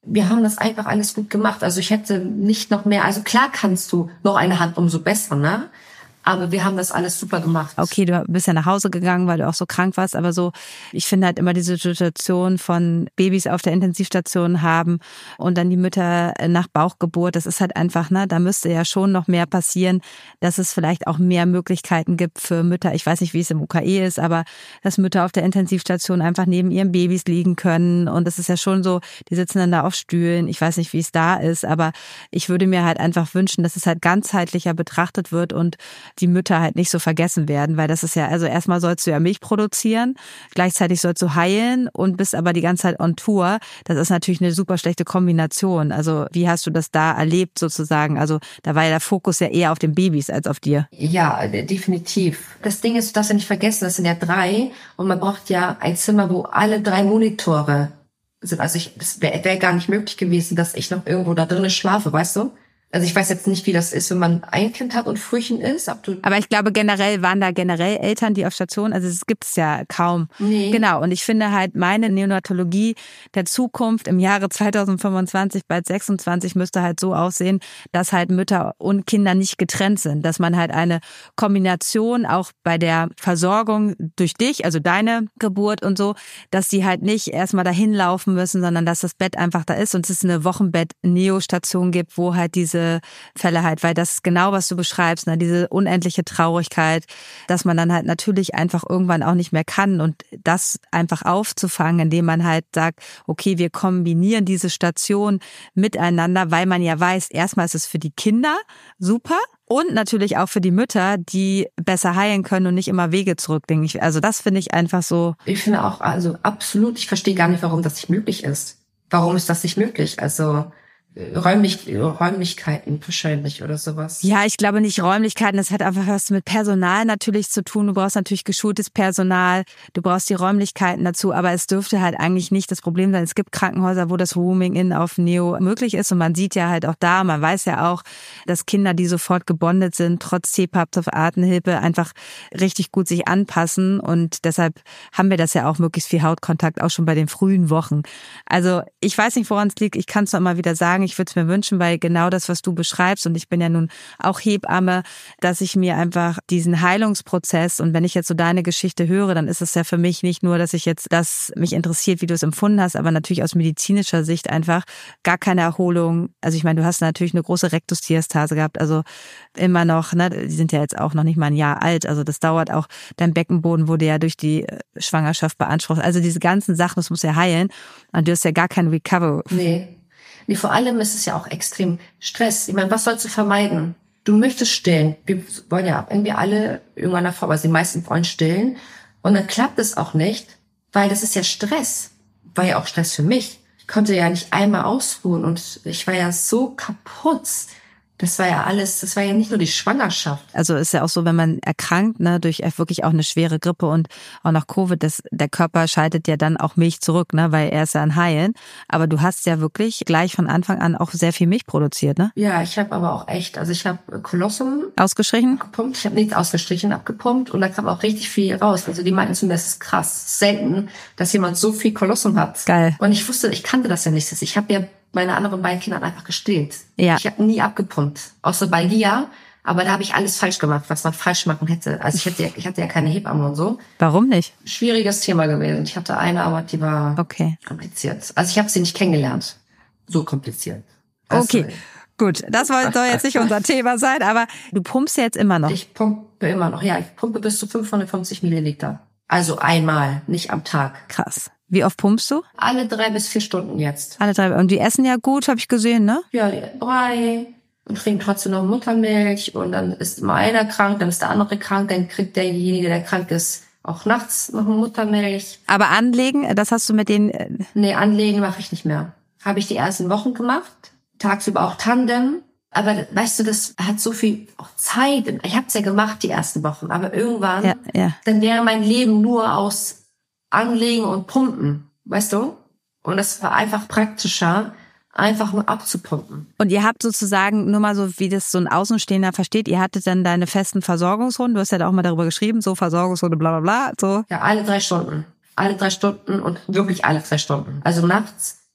wir haben das einfach alles gut gemacht. Also ich hätte nicht noch mehr, also klar kannst du noch eine Hand, umso besser, ne? Aber wir haben das alles super gemacht. Okay, du bist ja nach Hause gegangen, weil du auch so krank warst, aber so, ich finde halt immer diese Situation von Babys auf der Intensivstation haben und dann die Mütter nach Bauchgeburt, das ist halt einfach, ne, da müsste ja schon noch mehr passieren, dass es vielleicht auch mehr Möglichkeiten gibt für Mütter, ich weiß nicht, wie es im U K E ist, aber dass Mütter auf der Intensivstation einfach neben ihren Babys liegen können und das ist ja schon so, die sitzen dann da auf Stühlen, ich weiß nicht, wie es da ist, aber ich würde mir halt einfach wünschen, dass es halt ganzheitlicher betrachtet wird und die Mütter halt nicht so vergessen werden, weil das ist ja, also erstmal sollst du ja Milch produzieren, gleichzeitig sollst du heilen und bist aber die ganze Zeit on Tour. Das ist natürlich eine super schlechte Kombination. Also wie hast du das da erlebt sozusagen? Also da war ja der Fokus ja eher auf den Babys als auf dir. Ja, definitiv. Das Ding ist, du darfst ja nicht vergessen, das sind ja drei und man braucht ja ein Zimmer, wo alle drei Monitore sind. Also ich, es wäre wär gar nicht möglich gewesen, dass ich noch irgendwo da drinnen schlafe, weißt du? Also ich weiß jetzt nicht, wie das ist, wenn man ein Kind hat und Frühchen ist. Ob du Aber ich glaube generell, waren da generell Eltern, die auf Station, also es gibt es ja kaum. Nee. Genau, und ich finde halt meine Neonatologie der Zukunft im Jahre zweitausendfünfundzwanzig, bald sechsundzwanzig, müsste halt so aussehen, dass halt Mütter und Kinder nicht getrennt sind. Dass man halt eine Kombination auch bei der Versorgung durch dich, also deine Geburt und so, dass die halt nicht erstmal dahin laufen müssen, sondern dass das Bett einfach da ist und es eine Wochenbett-Neo-Station gibt, wo halt diese Fälle halt, weil das ist genau, was du beschreibst, ne, diese unendliche Traurigkeit, dass man dann halt natürlich einfach irgendwann auch nicht mehr kann und das einfach aufzufangen, indem man halt sagt, okay, wir kombinieren diese Station miteinander, weil man ja weiß, erstmal ist es für die Kinder super und natürlich auch für die Mütter, die besser heilen können und nicht immer Wege zurücklegen. Also das finde ich einfach so. Ich finde auch, also absolut, ich verstehe gar nicht, warum das nicht möglich ist. Warum ist das nicht möglich? Also Räumlich, Räumlichkeiten wahrscheinlich oder sowas. Ja, ich glaube nicht Räumlichkeiten. Das hat einfach was mit Personal natürlich zu tun. Du brauchst natürlich geschultes Personal. Du brauchst die Räumlichkeiten dazu. Aber es dürfte halt eigentlich nicht das Problem sein. Es gibt Krankenhäuser, wo das Rooming in auf Neo möglich ist. Und man sieht ja halt auch da, man weiß ja auch, dass Kinder, die sofort gebondet sind, trotz C PAP, trotz Atemhilfe, einfach richtig gut sich anpassen. Und deshalb haben wir das ja auch möglichst viel Hautkontakt, auch schon bei den frühen Wochen. Also ich weiß nicht, woran es liegt. Ich kann es noch mal wieder sagen. Ich würde es mir wünschen, weil genau das, was du beschreibst, und ich bin ja nun auch Hebamme, dass ich mir einfach diesen Heilungsprozess, und wenn ich jetzt so deine Geschichte höre, dann ist es ja für mich nicht nur, dass ich jetzt das mich interessiert, wie du es empfunden hast, aber natürlich aus medizinischer Sicht einfach gar keine Erholung. Also ich meine, du hast natürlich eine große Rektusdiastase gehabt, also immer noch, ne, die sind ja jetzt auch noch nicht mal ein Jahr alt, also das dauert auch, dein Beckenboden wurde ja durch die Schwangerschaft beansprucht. Also diese ganzen Sachen, das muss ja heilen, und du hast ja gar kein Recovery. Nee. Nee, vor allem ist es ja auch extrem Stress. Ich meine, was sollst du vermeiden? Du möchtest stillen. Wir wollen ja irgendwie alle irgendeiner Form, also die meisten wollen stillen. Und dann klappt es auch nicht, weil das ist ja Stress. War ja auch Stress für mich. Ich konnte ja nicht einmal ausruhen und ich war ja so kaputt. Das war ja alles, das war ja nicht nur die Schwangerschaft. Also ist ja auch so, wenn man erkrankt, ne, durch wirklich auch eine schwere Grippe und auch nach Covid, das, der Körper schaltet ja dann auch Milch zurück, ne, weil er ist ja an Heilen. Aber du hast ja wirklich gleich von Anfang an auch sehr viel Milch produziert, ne? Ja, ich habe aber auch echt, also ich habe Kolossum ausgestrichen, abgepumpt. Ich habe nichts ausgestrichen, abgepumpt und da kam auch richtig viel raus. Also die meinten zu mir, das ist krass, selten, dass jemand so viel Kolossum hat. Geil. Und ich wusste, ich kannte das ja nicht. Ich habe ja meine anderen beiden Kinder einfach gestillt. Ja. Ich habe nie abgepumpt, außer bei Lia. Aber da habe ich alles falsch gemacht, was man falsch machen hätte. Also ich hatte ja, ich hatte ja keine Hebamme und so. Warum nicht? Schwieriges Thema gewesen. Ich hatte eine, aber die war okay. kompliziert. Also ich habe sie nicht kennengelernt. So kompliziert. Also, okay, gut. Das soll jetzt nicht unser Thema sein, aber du pumpst jetzt immer noch. Ich pumpe immer noch. Ja, ich pumpe bis zu fünfhundertfünfzig Milliliter. Also einmal, nicht am Tag. Krass. Wie oft pumpst du? Alle drei bis vier Stunden jetzt. Alle drei. Und die essen ja gut, habe ich gesehen, ne? Ja, die drei und trinken trotzdem noch Muttermilch. Und dann ist immer einer krank, dann ist der andere krank. Dann kriegt derjenige, der krank ist, auch nachts noch eine Muttermilch. Aber anlegen, das hast du mit denen... Nee, anlegen mache ich nicht mehr. Habe ich die ersten Wochen gemacht. Tagsüber auch Tandem. Aber weißt du, das hat so viel auch Zeit. Ich habe es ja gemacht, die ersten Wochen. Aber irgendwann, ja, ja. dann wäre mein Leben nur aus Anlegen und Pumpen, weißt du? Und es war einfach praktischer, einfach nur abzupumpen. Und ihr habt sozusagen, nur mal so, wie das so ein Außenstehender versteht, ihr hattet dann deine festen Versorgungsrunden, du hast ja da auch mal darüber geschrieben, so Versorgungsrunde, bla bla bla, so. Ja, alle drei Stunden. Alle drei Stunden und wirklich alle drei Stunden. Also nachts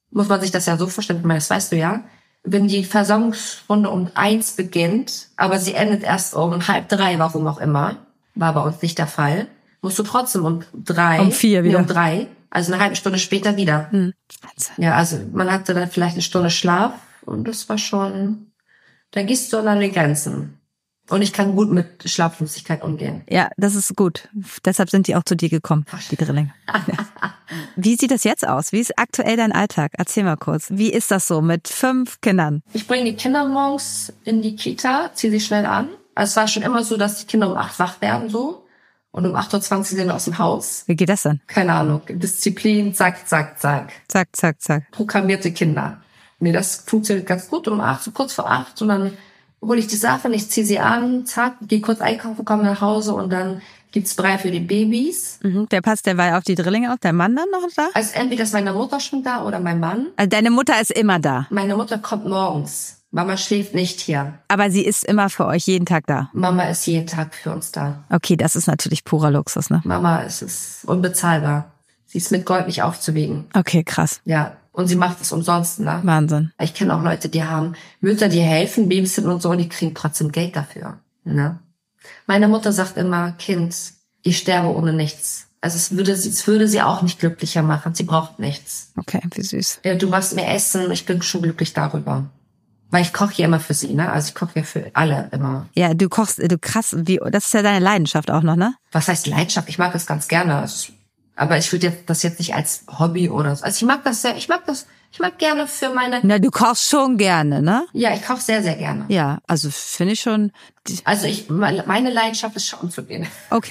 muss man sich das ja so vorstellen, ich meine, das weißt du ja, wenn die Versorgungsrunde um eins beginnt, aber sie endet erst um halb drei, warum auch immer, war bei uns nicht der Fall, musst du trotzdem um drei, um vier wieder, nee, um drei, also eine halbe Stunde später wieder. Hm. Ja, also man hatte dann vielleicht eine Stunde Schlaf und das war schon, da gehst du an die Grenzen. Und ich kann gut mit Schlaflosigkeit umgehen. Ja, das ist gut. Deshalb sind die auch zu dir gekommen, die Drillinge. Wie sieht das jetzt aus? Wie ist aktuell dein Alltag? Erzähl mal kurz. Wie ist das so mit fünf Kindern? Ich bringe die Kinder morgens in die Kita, ziehe sie schnell an. Also es war schon immer so, dass die Kinder um acht wach werden so. Und um acht Uhr zwanzig sind wir aus dem Haus. Wie geht das denn? Keine Ahnung. Disziplin, zack, zack, zack. Zack, zack, zack. Programmierte Kinder. Nee, das funktioniert ganz gut. Um acht, so kurz vor acht. Und dann hole ich die Sachen, ich ziehe sie an, zack, gehe kurz einkaufen, komme nach Hause und dann gibt's Brei für die Babys. Mhm. Wer passt derweil auf die Drillinge auf? Der Mann dann noch da? Also entweder ist meine Mutter schon da oder mein Mann. Also deine Mutter ist immer da? Meine Mutter kommt morgens. Mama schläft nicht hier. Aber sie ist immer für euch jeden Tag da? Mama ist jeden Tag für uns da. Okay, das ist natürlich purer Luxus, ne? Mama ist es unbezahlbar. Sie ist mit Gold nicht aufzuwiegen. Okay, krass. Ja, und sie macht es umsonst, ne? Wahnsinn. Ich kenne auch Leute, die haben Mütter, die helfen, Babysitten und so, und die kriegen trotzdem Geld dafür, ne? Meine Mutter sagt immer, Kind, ich sterbe ohne nichts. Also es würde sie, es würde sie auch nicht glücklicher machen. Sie braucht nichts. Okay, wie süß. Ja, du machst mir Essen, ich bin schon glücklich darüber. Weil ich koche ja immer für sie, ne? Also ich koche ja für alle immer. Ja, du kochst, du krass, wie, das ist ja deine Leidenschaft auch noch, ne? Was heißt Leidenschaft? Ich mag es ganz gerne. Also, aber ich würde das jetzt nicht als Hobby oder so. Also ich mag das sehr, ich mag das, ich mag gerne für meine... Na, du kochst schon gerne, ne? Ja, ich koche sehr, sehr gerne. Ja, also finde ich schon... Also ich, meine Leidenschaft ist schauen zu gehen. Okay.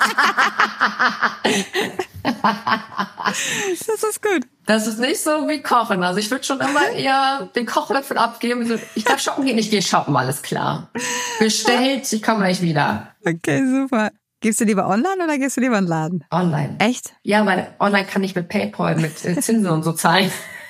Das ist gut. Das ist nicht so wie Kochen. Also ich würde schon immer eher den Kochlöffel abgeben. Ich darf shoppen gehen, ich gehe shoppen, alles klar. Bestellt, ich komme gleich wieder. Okay, super. Gehst du lieber online oder gehst du lieber in den Laden? Online. Echt? Ja, weil online kann ich mit PayPal, mit Zinsen und so zahlen.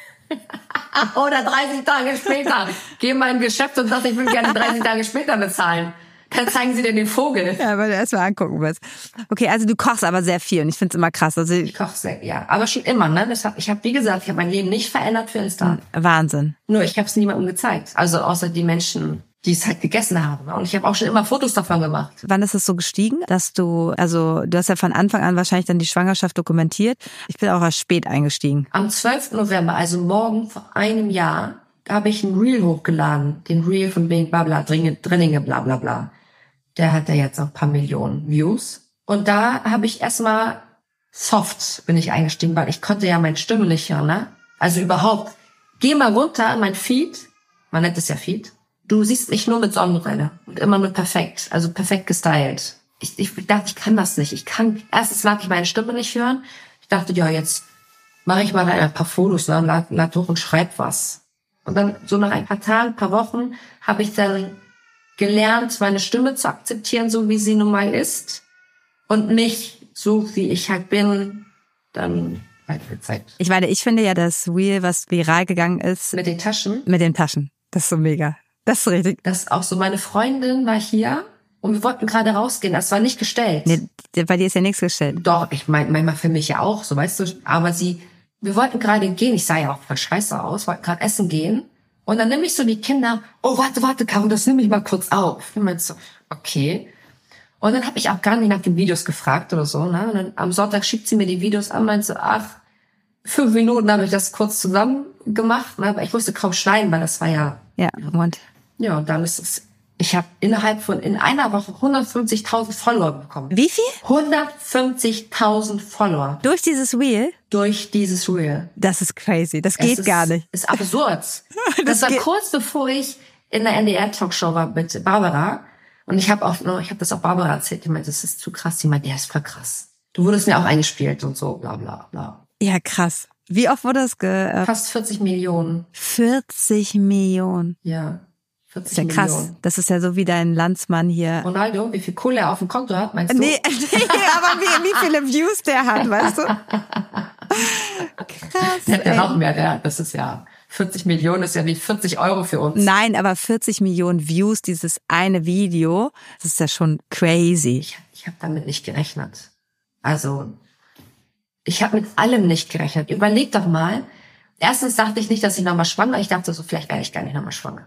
Oder dreißig Tage später. Geh mal in ein Geschäft und sag, ich will gerne dreißig Tage später bezahlen. Dann zeigen sie dir den Vogel. Ja, weil du erst mal angucken willst. Okay, also du kochst aber sehr viel und ich find's immer krass. Also ich koche sehr, ja. Aber schon immer, ne? Das hab, ich habe, wie gesagt, ich habe mein Leben nicht verändert für Insta. Wahnsinn. Nur ich habe es niemandem gezeigt. Also außer die Menschen, die es halt gegessen haben. Und ich habe auch schon immer Fotos davon gemacht. Wann ist es so gestiegen, dass du, also du hast ja von Anfang an wahrscheinlich dann die Schwangerschaft dokumentiert. Ich bin auch erst spät eingestiegen. Am zwölften November, also morgen vor einem Jahr, habe ich ein Reel hochgeladen. Den Reel von Bing Babla, Drillinge, bla bla bla. Der hat ja jetzt noch ein paar Millionen Views. Und da habe ich erstmal soft bin ich eingestiegen, weil ich konnte ja meine Stimme nicht hören, ne? Also überhaupt, geh mal runter, mein Feed, man nennt es ja Feed. Du siehst mich nur mit Sonnenbrille und immer nur perfekt, also perfekt gestylt. Ich, ich dachte, ich kann das nicht. Ich kann, erstens mag ich meine Stimme nicht hören. Ich dachte, ja, jetzt mache ich mal ein paar Fotos, ne, lad, lad hoch und schreib was. Und dann so nach ein paar Tagen, ein paar Wochen habe ich dann gelernt, meine Stimme zu akzeptieren, so wie sie nun mal ist. Und mich, so wie ich halt bin, dann halt gezeigt. Ich meine, ich finde ja das Reel, was viral gegangen ist. Mit den Taschen? Mit den Taschen. Das ist so mega. Das ist richtig. Das ist auch so, meine Freundin war hier und wir wollten gerade rausgehen. Das war nicht gestellt. Nee, bei dir ist ja nichts gestellt. Doch, ich meine, manchmal für mich ja auch, so weißt du. Aber sie, wir wollten gerade gehen. Ich sah ja auch voll scheiße aus, wollten gerade essen gehen. Und dann nehme ich so die Kinder, oh, warte, warte, Caro, das nehme ich mal kurz auf. Und ich so, okay. Und dann habe ich auch gar nicht nach den Videos gefragt oder so. Ne? Und dann am Sonntag schickt sie mir die Videos an, meint so, ach, fünf Minuten habe ich das kurz zusammen gemacht. Ne? Aber ich musste kaum schneiden, weil das war ja... Ja, und? Ja, und dann ist es... Ich habe innerhalb von, in einer Woche hundertfünfzigtausend Follower bekommen. Wie viel? hundertfünfzigtausend Follower. Durch dieses Reel? Durch dieses Reel. Das ist crazy. Das geht ist, gar nicht. Ist absurd. das, das war geht. kurz bevor ich in der N D R-Talkshow war mit Barbara. Und ich habe auch, ich habe das auch Barbara erzählt. Die meinte, das ist zu krass. Die meinte, der ist voll krass. Du wurdest mir auch eingespielt und so, bla bla bla. Ja, krass. Wie oft wurde das ge... Äh, Fast vierzig Millionen. vierzig Millionen. Ja. Das ist ja krass. Millionen. Das ist ja so wie dein Landsmann hier. Ronaldo, wie viel Kohle er auf dem Konto hat, meinst du? Nee, nee aber wie, wie viele Views der hat, weißt du? Krass, Der hat ey. ja noch mehr, der, das ist ja, vierzig Millionen ist ja wie vierzig Euro für uns. Nein, aber vierzig Millionen Views, dieses eine Video, das ist ja schon crazy. Ich, ich habe damit nicht gerechnet. Also, ich habe mit allem nicht gerechnet. Überleg doch mal, Erstens dachte ich nicht, dass ich nochmal schwanger. Ich dachte so, vielleicht werde ich gar nicht nochmal schwanger.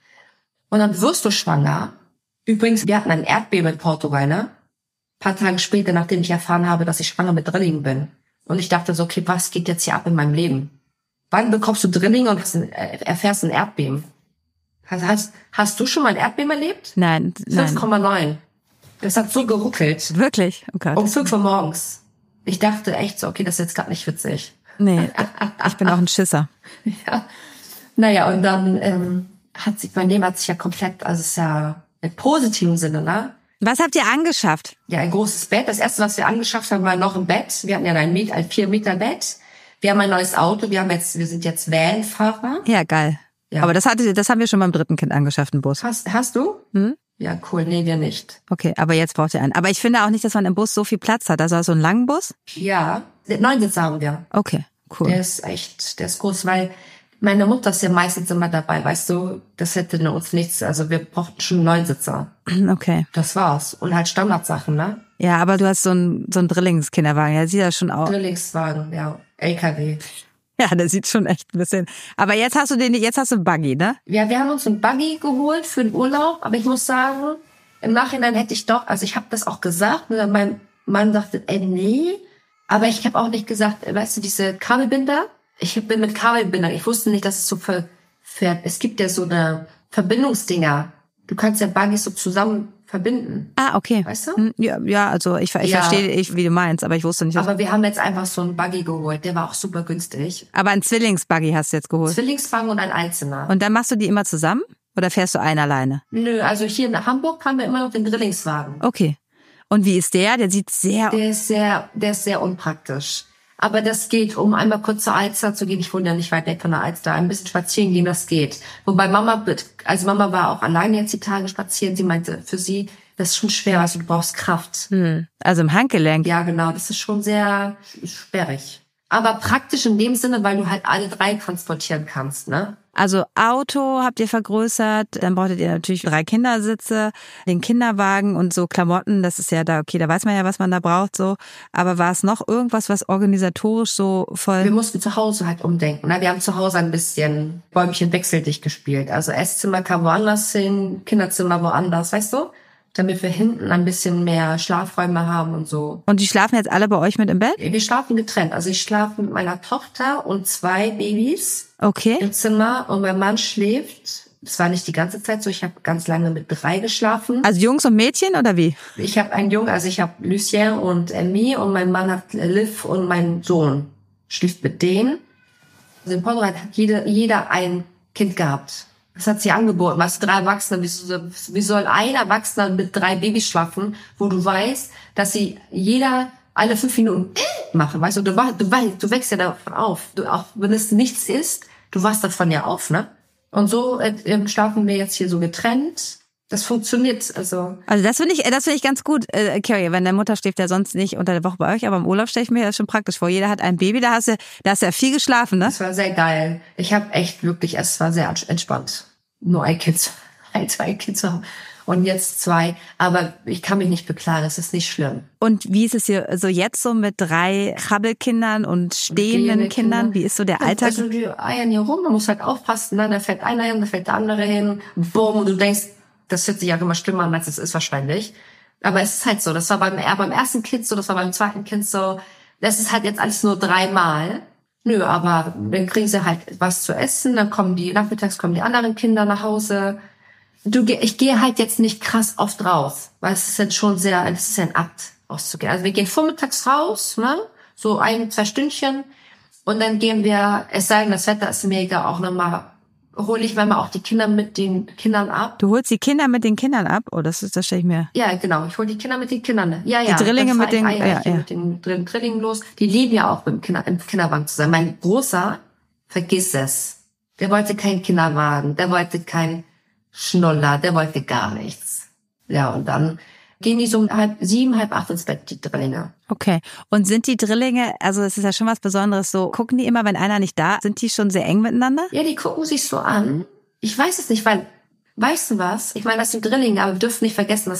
Und dann wirst du schwanger. Übrigens, wir hatten ein Erdbeben in Portugal, ne? Ein paar Tage später, nachdem ich erfahren habe, dass ich schwanger mit Drillingen bin. Und ich dachte so, okay, was geht jetzt hier ab in meinem Leben? Wann bekommst du Drillinge und erfährst ein Erdbeben? Hast, hast, hast du schon mal ein Erdbeben erlebt? Nein, nein. fünf Komma neun. Das hat so geruckelt. Wirklich? Oh Gott. Um fünf Uhr morgens. Ich dachte echt so, okay, das ist jetzt gerade nicht witzig. Nee, ich bin auch ein Schisser. Ja. Naja, und dann ähm, hat sich, mein Leben hat sich ja komplett, also es ist ja im positiven Sinne, ne? Was habt ihr angeschafft? Ja, ein großes Bett. Das erste, was wir angeschafft haben, war noch ein Bett. Wir hatten ja ein, Met- ein vier Meter Bett. Wir haben ein neues Auto. Wir haben jetzt, wir sind jetzt Van-Fahrer. Ja, geil. Ja. Aber das hatte, das haben wir schon beim dritten Kind angeschafft, einen Bus. Hast, hast du? Hm? Ja, cool. Nee, wir nicht. Okay, aber jetzt braucht ihr einen. Aber ich finde auch nicht, dass man im Bus so viel Platz hat. Also so einen langen Bus? Ja, neun Sitze haben wir. Okay, cool. Der ist echt, der ist groß, weil meine Mutter ist ja meistens immer dabei, weißt du, das hätte uns nichts, also wir brauchten schon einen Neunsitzer. Okay. Das war's. Und halt Standardsachen, ne? Ja, aber du hast so einen, so einen Drillingskinderwagen. Ja, sieht ja schon aus. Drillingswagen, ja. L K W. Ja, der sieht schon echt ein bisschen. Aber jetzt hast du den, jetzt hast du einen Buggy, ne? Ja, wir haben uns einen Buggy geholt für den Urlaub, aber ich muss sagen, im Nachhinein hätte ich doch, also ich habe das auch gesagt, und mein Mann dachte, ey, nee, aber ich habe auch nicht gesagt, weißt du, diese Kabelbinder, ich bin mit Kabelbindern, ich wusste nicht, dass es so verfährt. Es gibt ja so eine Verbindungsdinger. Du kannst ja Buggys so zusammen verbinden. Ah, okay. Weißt du? Ja, ja, also ich, ich Ja. verstehe, ich, wie du meinst, aber ich wusste nicht. Aber wir haben jetzt einfach so einen Buggy geholt, der war auch super günstig. Aber einen Zwillingsbuggy hast du jetzt geholt. Zwillingswagen und ein Einzelner. Und dann machst du die immer zusammen? Oder fährst du einen alleine? Nö, also hier in Hamburg haben wir immer noch den Drillingswagen. Okay. Und wie ist der? Der sieht sehr... Der ist sehr, der ist sehr unpraktisch. Aber das geht, um einmal kurz zur Alster zu gehen. Ich wohne ja nicht weit weg von der Alster. Ein bisschen spazieren gehen, das geht. Wobei Mama, also Mama war auch alleine jetzt die Tage spazieren. Sie meinte, für sie, das ist schon schwer, also du brauchst Kraft. Hm. Also im Handgelenk. Ja, genau, das ist schon sehr sperrig. Aber praktisch in dem Sinne, weil du halt alle drei transportieren kannst, ne? Also Auto habt ihr vergrößert, dann brauchtet ihr natürlich drei Kindersitze, den Kinderwagen und so Klamotten, das ist ja da, okay, da weiß man ja, was man da braucht, so. Aber war es noch irgendwas, was organisatorisch so voll... Wir mussten zu Hause halt umdenken, ne? Wir haben zu Hause ein bisschen Bäumchen wechseldicht gespielt. Also Esszimmer kam woanders hin, Kinderzimmer woanders, weißt du? Damit wir hinten ein bisschen mehr Schlafräume haben und so. Und die schlafen jetzt alle bei euch mit im Bett? Wir schlafen getrennt. Also ich schlafe mit meiner Tochter und zwei Babys Okay. im Zimmer und mein Mann schläft. Das war nicht die ganze Zeit so. Ich habe ganz lange mit drei geschlafen. Also Jungs und Mädchen oder wie? Ich habe einen Jungen, also ich habe Lucien und Emmy und mein Mann hat Liv und mein Sohn schläft mit denen. Also in Portugal hat jede, jeder ein Kind gehabt. Das hat sie angeboten. Was drei Erwachsene, wie, soll, wie soll ein Erwachsener mit drei Babys schlafen, wo du weißt, dass sie jeder alle fünf Minuten machen, weißt du, du, du, du wächst ja davon auf. Du, auch wenn es nichts ist, du wachst davon ja auf, ne? Und so äh, schlafen wir jetzt hier so getrennt. Das funktioniert, also. Also das finde ich, das finde ich ganz gut, äh, Carrie, wenn deine Mutter schläft ja sonst nicht unter der Woche bei euch, aber im Urlaub stelle ich mir das schon praktisch vor. Jeder hat ein Baby, da hast du, da hast du ja viel geschlafen, ne? Das war sehr geil. Ich habe echt wirklich, es war sehr entspannt. Nur ein Kind, ein, zwei Kinder zu haben. Und jetzt zwei. Aber ich kann mich nicht beklagen, es ist nicht schlimm. Und wie ist es hier so jetzt so mit drei Krabbelkindern und stehenden Gehende Kindern? Kinder. Wie ist so der Alltag? Also die eiern hier rum, man muss halt aufpassen, ne? Da fällt einer hin, da fällt der andere hin. Boom, und du denkst, das hört sich ja immer schlimmer an, als es ist wahrscheinlich. Aber es ist halt so, das war beim, beim ersten Kind so, das war beim zweiten Kind so. Das ist halt jetzt alles nur dreimal. Nö, aber dann kriegen sie halt was zu essen, dann kommen die, nachmittags kommen die anderen Kinder nach Hause. Du, ich gehe halt jetzt nicht krass oft raus, weil es ist jetzt schon sehr, es ist ja ein Akt, rauszugehen. Also wir gehen vormittags raus, ne, so ein, zwei Stündchen, und dann gehen wir, es sei denn, das Wetter ist mega, auch nochmal, hole ich manchmal auch die Kinder mit den Kindern ab. Du holst die Kinder mit den Kindern ab? Oh, das ist, das stelle ich mir. Ja, genau, ich hole die Kinder mit den Kindern. Ja, ja. Die Drillinge mit den, ja, ja, ja. mit den Drillingen los. Die lieben ja auch im, Kinder, im Kinderwagen zu sein. Mein Großer, vergiss es. Der wollte keinen Kinderwagen, der wollte kein Schnuller, der wollte gar nichts. Ja, und dann gehen die so um halb sieben, halb acht ins Bett, die Drillinge. Okay. Und sind die Drillinge, also es ist ja schon was Besonderes, so gucken die immer, wenn einer nicht da, sind die schon sehr eng miteinander? Ja, die gucken sich so an. Ich weiß es nicht, weil, weißt du was? Ich meine, das sind Drillinge, aber wir dürfen nicht vergessen, dass es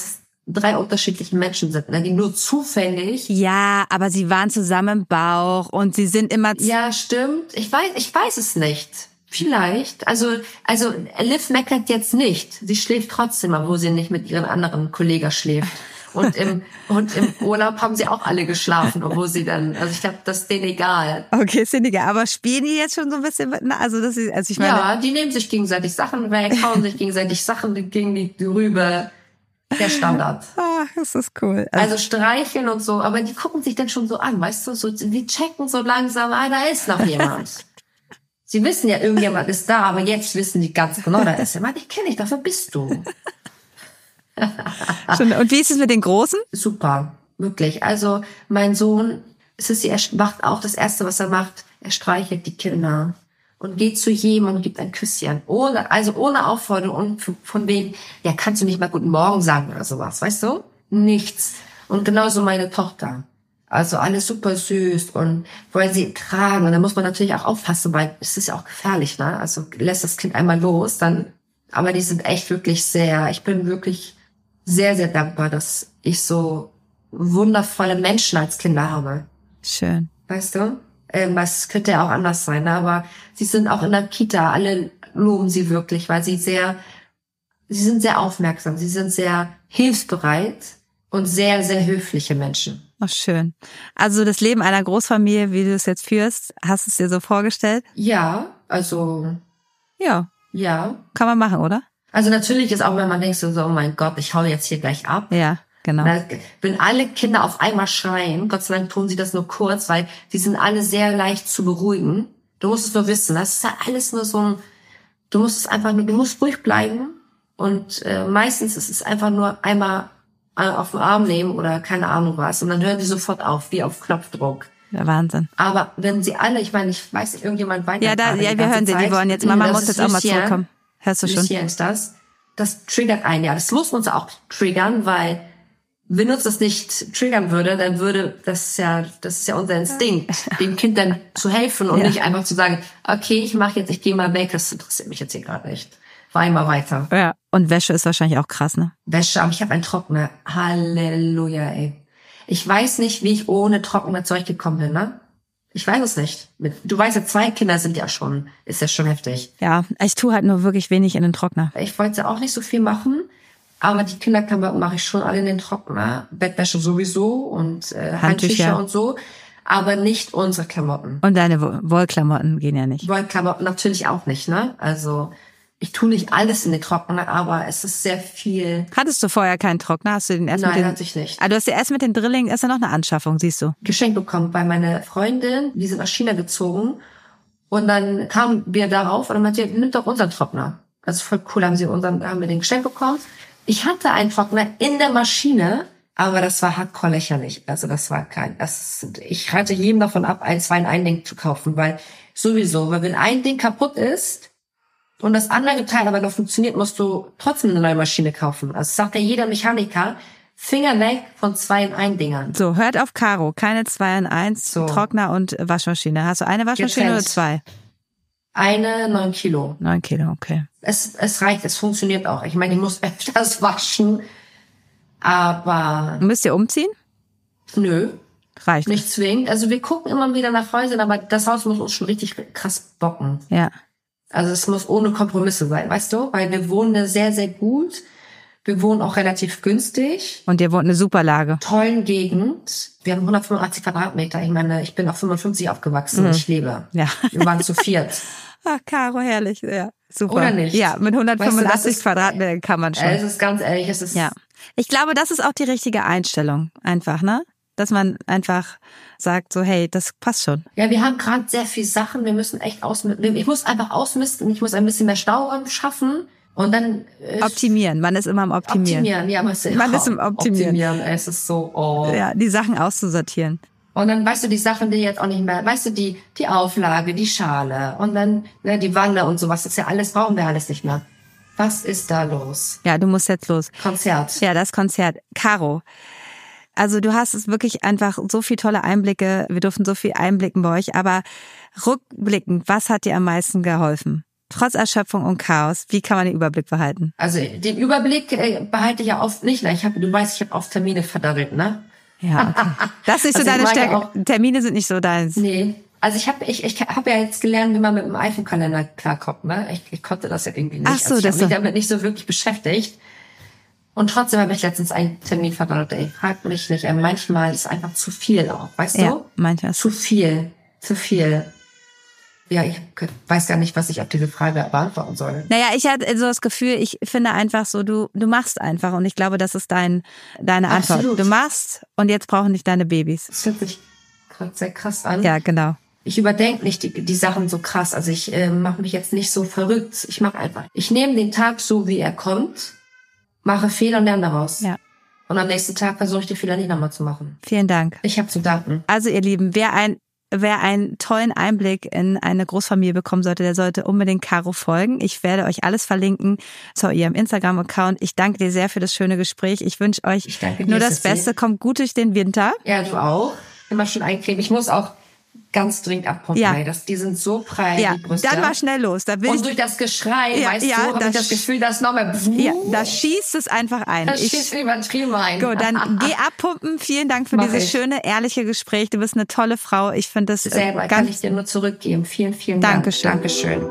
drei unterschiedliche Menschen sind, ne, die nur zufällig. Ja, aber sie waren zusammen im Bauch und sie sind immer... Z- ja, stimmt. Ich weiß, ich weiß es nicht. Vielleicht. Also, also Liv meckert jetzt nicht. Sie schläft trotzdem, obwohl sie nicht mit ihren anderen Kollegen schläft. Und im, und im Urlaub haben sie auch alle geschlafen, obwohl sie dann, also ich glaube, das ist denen egal. Okay, ist denen egal. Aber spielen die jetzt schon so ein bisschen mit, also das ist, also ich meine. Ja, die nehmen sich gegenseitig Sachen weg, hauen sich gegenseitig Sachen gegen die rüber. Der Standard. Ach, das ist cool. Also, also streicheln und so, aber die gucken sich dann schon so an, weißt du, so, die checken so langsam, ah, da ist noch jemand. Sie wissen ja, irgendjemand ist da, aber jetzt wissen die ganz genau, da ist jemand. Ich kenne dich, dafür bist du. Und wie ist es mit den Großen? Super, wirklich. Also mein Sohn, Sissy, er macht auch das Erste, was er macht, er streichelt die Kinder und geht zu jedem und gibt ein Küsschen. Ohne, also ohne Aufforderung und von wegen, ja, kannst du nicht mal Guten Morgen sagen oder sowas, weißt du? Nichts. Und genauso meine Tochter. Also alles super süß und wollen sie tragen. Und da muss man natürlich auch aufpassen, weil es ist ja auch gefährlich, ne? Also lässt das Kind einmal los, dann, aber die sind echt wirklich sehr, ich bin wirklich sehr, sehr dankbar, dass ich so wundervolle Menschen als Kinder habe. Schön. Weißt du? Ähm, es könnte ja auch anders sein, aber sie sind auch in der Kita, alle loben sie wirklich, weil sie sehr, sie sind sehr aufmerksam, sie sind sehr hilfsbereit und sehr, sehr höfliche Menschen. Ach, schön. Also das Leben einer Großfamilie, wie du es jetzt führst, hast du es dir so vorgestellt? Ja, also... Ja. Ja. Kann man machen, oder? Also natürlich ist auch, wenn man denkt so, oh mein Gott, ich hau jetzt hier gleich ab. Ja, genau. Wenn alle Kinder auf einmal schreien, Gott sei Dank tun sie das nur kurz, weil die sind alle sehr leicht zu beruhigen. Du musst es nur wissen, das ist ja alles nur so ein, du musst es einfach nur, du musst ruhig bleiben und äh, meistens ist es einfach nur einmal auf den Arm nehmen oder keine Ahnung was und dann hören sie sofort auf, wie auf Knopfdruck. Ja, Wahnsinn. Aber wenn sie alle, ich meine, ich weiß nicht, irgendjemand weiter. Ja, da, ja, wir hören sie, die wollen jetzt, Mama muss jetzt auch mal zurückkommen. Hörst du schon? Lucien ist das. Das triggert einen, ja. Das muss uns auch triggern, weil wenn uns das nicht triggern würde, dann würde das ja, das ist ja unser Instinkt, dem Kind dann zu helfen und ja. nicht einfach zu sagen, okay, ich mache jetzt, ich gehe mal weg, das interessiert mich jetzt hier gerade nicht. Fahr mal weiter. Ja. Und Wäsche ist wahrscheinlich auch krass, ne? Wäsche, aber ich habe einen Trockner. Halleluja, ey. Ich weiß nicht, wie ich ohne Trockner Zeug gekommen bin, ne? Ich weiß es nicht. Du weißt ja, zwei Kinder sind ja schon, ist ja schon heftig. Ja, ich tue halt nur wirklich wenig in den Trockner. Ich wollte auch nicht so viel machen, aber die Kinderklamotten mache ich schon alle in den Trockner. Bettwäsche sowieso und äh, Handtücher. Handtücher und so, aber nicht unsere Klamotten. Und deine Wollklamotten gehen ja nicht. Wollklamotten natürlich auch nicht, ne? Also ich tue nicht alles in den Trockner, aber es ist sehr viel. Hattest du vorher keinen Trockner? Hast du den erst Nein, mit den... hatte ich nicht. Ah, du hast ja erst mit den Drillingen, ist ja noch eine Anschaffung, siehst du. Geschenkt bekommen bei meiner Freundin, die sind nach China gezogen und dann kamen wir darauf und dann meinte, nimm doch unseren Trockner. Das ist voll cool, haben sie unseren, haben wir den geschenkt bekommen. Ich hatte einen Trockner in der Maschine, aber das war hardcore lächerlich. Also das war kein, das, ich rate jedem davon ab, ein, zwei in ein Ding zu kaufen, weil sowieso, weil wenn ein Ding kaputt ist, und das andere Teil aber noch funktioniert, musst du trotzdem eine neue Maschine kaufen. Also sagt ja jeder Mechaniker, Finger weg von zwei in ein Dingern. So, hört auf Caro, keine zwei in eins, so. Trockner und Waschmaschine. Hast du eine Waschmaschine Getrennt. Oder zwei? Eine, neun Kilo. Neun Kilo, okay. Es, es reicht, es funktioniert auch. Ich meine, ich muss öfters waschen, aber... Müsst ihr umziehen? Nö. Reicht. Nicht zwingend. Also wir gucken immer wieder nach Häusern, aber das Haus muss uns schon richtig krass bocken. Ja. Also es muss ohne Kompromisse sein, weißt du? Weil wir wohnen sehr, sehr gut. Wir wohnen auch relativ günstig. Und ihr wohnt eine super Lage. Tollen Gegend. Wir haben hundertfünfundachtzig Quadratmeter. Ich meine, ich bin auf fünfundfünfzig aufgewachsen mhm. und ich lebe. Ja. Wir waren zu viert. Ach, Caro, herrlich. Ja, super. Oder nicht? Ja, mit hundertfünfundachtzig weißt du, Quadratmetern kann man schon. Es ist ganz ehrlich, es ist... Ja. Ich glaube, das ist auch die richtige Einstellung. Einfach, ne? Dass man einfach sagt so, hey, das passt schon. Ja, wir haben gerade sehr viel Sachen. Wir müssen echt ausmisten. Ich muss einfach ausmisten. Ich muss ein bisschen mehr Stauraum schaffen. Und dann... Äh, optimieren. Man ist immer am Optimieren. Optimieren, ja. Man ist, man ist im Optimieren. Optimieren. Es ist so... Oh. Ja, die Sachen auszusortieren. Und dann, weißt du, die Sachen, die jetzt auch nicht mehr... Weißt du, die die Auflage, die Schale und dann ne, die Wanne und sowas. Das ist ja alles, brauchen wir alles nicht mehr. Was ist da los? Ja, du musst jetzt los. Konzert. Ja, das Konzert. Caro, also du hast es wirklich einfach so viel tolle Einblicke. Wir durften so viel einblicken bei euch. Aber rückblickend, was hat dir am meisten geholfen? trotz Erschöpfung und Chaos, wie kann man den Überblick behalten? Also den Überblick äh, behalte ich ja oft nicht. Ne? Ich hab, du weißt, ich habe oft Termine verdaddelt, ne? Ja, okay. Das ist nicht Also so deine ich mag Stärke. Termine sind nicht so deins. Nee. Also ich habe ich, ich hab ja jetzt gelernt, wie man mit dem iPhone-Kalender klarkommt. Ne? Ich, ich konnte das ja irgendwie nicht. Ach so, also ich das habe mich so. damit nicht so wirklich beschäftigt. Und trotzdem habe ich letztens einen Termin verdaddelt. Ey, frag mich nicht. Ey, manchmal ist einfach zu viel auch, weißt Ja, du? manchmal ist Zu viel, zu viel. Ja, ich weiß gar nicht, was ich auf diese Frage beantworten soll. Naja, ich hatte so das Gefühl, ich finde einfach so, du du machst einfach und ich glaube, das ist dein deine Antwort. Absolut. Du machst und jetzt brauchen dich deine Babys. Das hört sich gerade sehr krass an. Ja, genau. Ich überdenke nicht die, die Sachen so krass. Also ich äh, mache mich jetzt nicht so verrückt. Ich mache einfach. Ich nehme den Tag so, wie er kommt, mache Fehler und lerne daraus. Ja. Und am nächsten Tag versuche ich die Fehler nicht nochmal zu machen. Vielen Dank. Ich habe zu danken. Also ihr Lieben, wer ein Wer einen tollen Einblick in eine Großfamilie bekommen sollte, der sollte unbedingt Caro folgen. Ich werde euch alles verlinken zu ihrem Instagram-Account. Ich danke dir sehr für das schöne Gespräch. Ich wünsche euch Ich danke dir, nur das Sissi. Beste. Kommt gut durch den Winter. Ja, du auch. Immer schön eincremen. Ich muss auch ganz dringend abpumpen. Ja. Ey. Das, die sind so prall, Ja, die Brüste. dann mal schnell los. Da will Und ich, durch das Geschrei, Ja, weißt ja, du, habe das ich das Gefühl, dass noch mehr... ja, da schießt es einfach ein. Das Ich, schießt übertrieben ein. gut, dann geh abpumpen. Vielen Dank für Mach dieses ich. schöne, ehrliche Gespräch. Du bist eine tolle Frau. Ich finde das äh, Selber kann ganz... ich dir nur zurückgeben. Vielen, vielen Dankeschön. Dank. Dankeschön.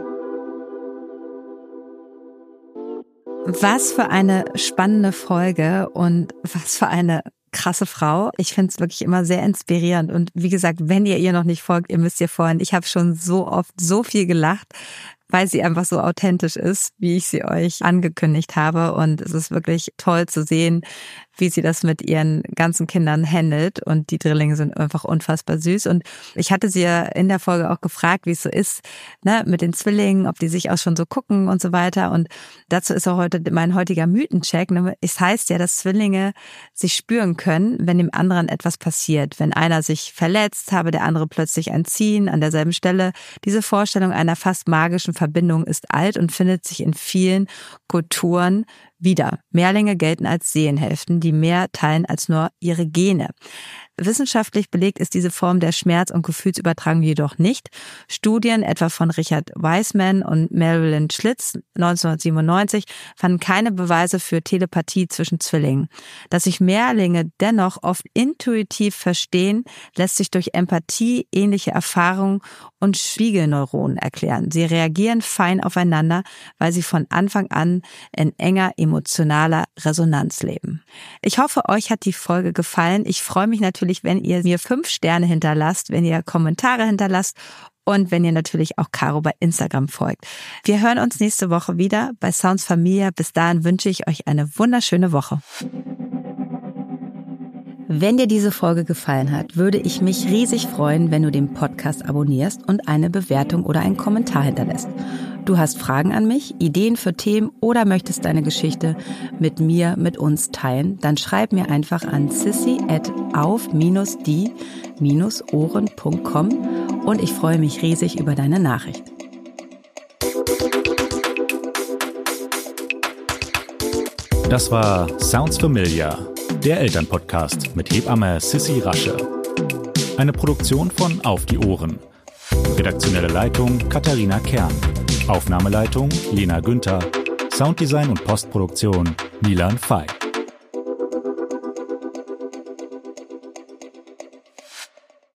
Was für eine spannende Folge und was für eine krasse Frau. Ich finde es wirklich immer sehr inspirierend. Und wie gesagt, wenn ihr ihr noch nicht folgt, ihr müsst ihr folgen. Ich habe schon so oft so viel gelacht, weil sie einfach so authentisch ist, wie ich sie euch angekündigt habe. Und es ist wirklich toll zu sehen, wie sie das mit ihren ganzen Kindern handelt. Und die Drillinge sind einfach unfassbar süß. Und ich hatte sie ja in der Folge auch gefragt, wie es so ist, ne, mit den Zwillingen, ob die sich auch schon so gucken und so weiter. Und dazu ist auch heute mein heutiger Mythencheck. Es heißt ja, dass Zwillinge sich spüren können, wenn dem anderen etwas passiert. Wenn einer sich verletzt, habe der andere plötzlich ein Ziehen an derselben Stelle. Diese Vorstellung einer fast magischen Verbindung ist alt und findet sich in vielen Kulturen wieder. Mehrlinge gelten als Seelenhälften, die mehr teilen als nur ihre Gene. Wissenschaftlich belegt ist diese Form der Schmerz- und Gefühlsübertragung jedoch nicht. Studien etwa von Richard Wiseman und Marilyn Schlitz neunzehnhundertsiebenundneunzig fanden keine Beweise für Telepathie zwischen Zwillingen. Dass sich Mehrlinge dennoch oft intuitiv verstehen, lässt sich durch Empathie, ähnliche Erfahrungen und Spiegelneuronen erklären. Sie reagieren fein aufeinander, weil sie von Anfang an in enger emotionaler Resonanz leben. Ich hoffe, euch hat die Folge gefallen. Ich freue mich natürlich, wenn ihr mir fünf Sterne hinterlasst, wenn ihr Kommentare hinterlasst und wenn ihr natürlich auch Caro bei Instagram folgt. Wir hören uns nächste Woche wieder bei Sounds Familia. Bis dahin wünsche ich euch eine wunderschöne Woche. Wenn dir diese Folge gefallen hat, würde ich mich riesig freuen, wenn du den Podcast abonnierst und eine Bewertung oder einen Kommentar hinterlässt. Du hast Fragen an mich, Ideen für Themen oder möchtest deine Geschichte mit mir, mit uns teilen, dann schreib mir einfach an sissi at auf die ohren punkt com und ich freue mich riesig über deine Nachricht. Das war Sounds Familia, der Elternpodcast mit Hebamme Sissi Rasche. Eine Produktion von Auf die Ohren. Redaktionelle Leitung Katharina Kern. Aufnahmeleitung Lena Günther. Sounddesign und Postproduktion Milan Fey.